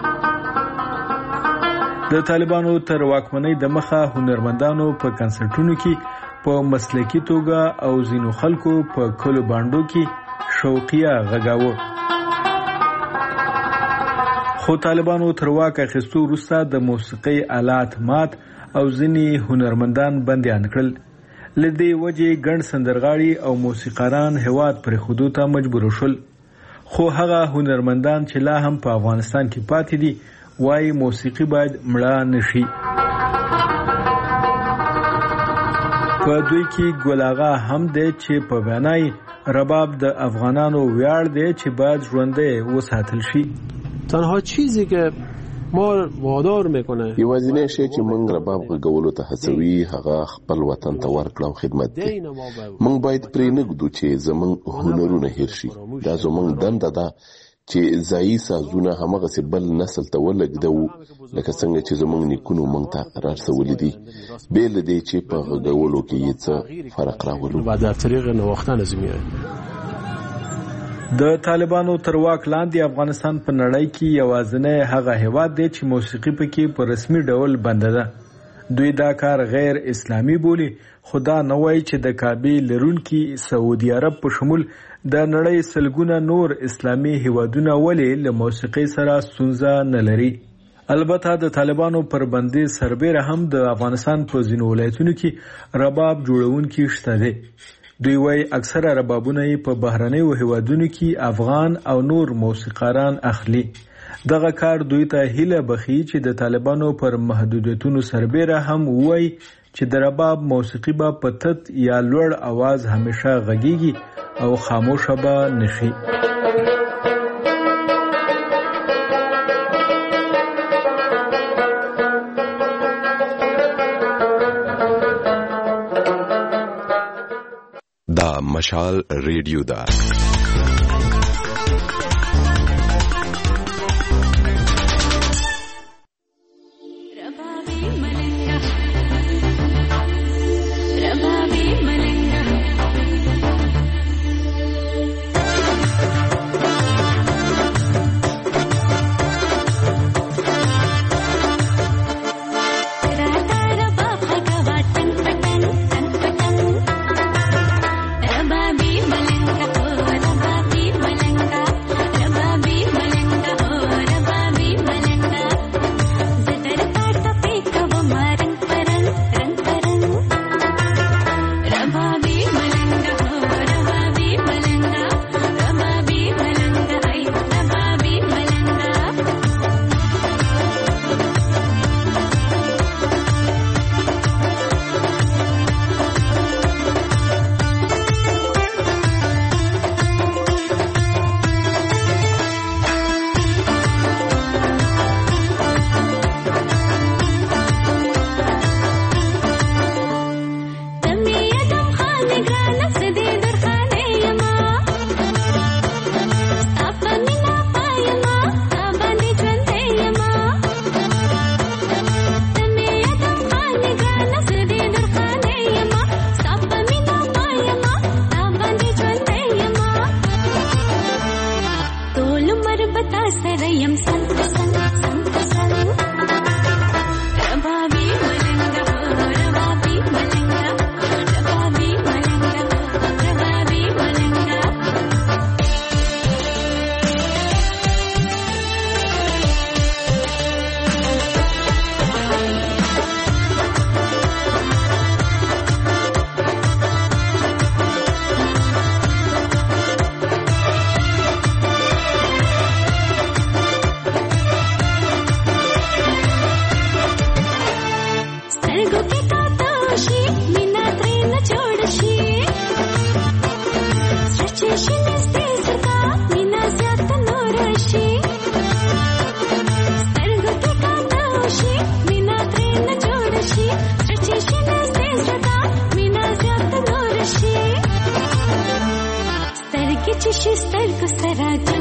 د طالبانو تر واکمنۍ د مخه هنرمندانو په کنسرټونو کې په مسلکي توګه او ځینو خلکو په کلو بانډو کې شوقیه غږاوه. خو طالبانو تر واک اخیستو وروسته د موسیقۍ آلات مات او ځینې هنرمندان بندیان کړل. لدې وجې ګڼ سندرغاړي او موسیقاران هیواد پرېښودو ته مجبور شول. خو هغه هنرمندان چې لا هم په افغانستان کې پاتې دي وایي موسیقي باید مړه نشي. په دوی کې ګل آغا هم دی چې په وینای رباب د افغانانو ویاړ دی چې باید ژوندی وساتل شي. تنها چیزی که ما وادار میکنه یوازینی شی چې موږ رباب غږولو ته هڅوي هغه خپل وطن ته ورکړه او خدمت دی. موږ باید پرې نه ږدو چې زموږ هنرونه هیر شي. دا زموږ دنده ده چې ځایي سازونه همغسې بل نسل ته ولږدو لکه څنګه چې زموږ نیکونو موږ ته رارسولي دي، بې له دې چې په غږولو کې یې څه فرق راولو. د طالبانو تر واک لاندې افغانستان په نړۍ کې یوازینی هغه هیواد دی چې موسیقي پکې په رسمي ډول بنده ده. دوی دا کار غیر اسلامي بولي، خو دا نه وایي چې د کعبې لرونکي سعودي عرب په شمول د نړۍ سلګونه نور اسلامي هیوادونه ولې له موسیقۍ سره ستونزه نه لري. البته د طالبانو پر بندي سربیره هم د افغانستان په ځینو ولایتونو کې رباب جوړونکي شته دي. دوی وایي اکثره ربابونه په بهرنیو هیوادونو کې افغان او نور موسیقاران اخلي. دغه کار دوی ته هیله بخي چې د طالبانو پر محدودیتونو سربیره هم وایي چې د رباب موسیقي به په تت یا لوړ आवाज همیشه غږیږي او خاموشه به نشي. دا مشال ریډیو دا राजा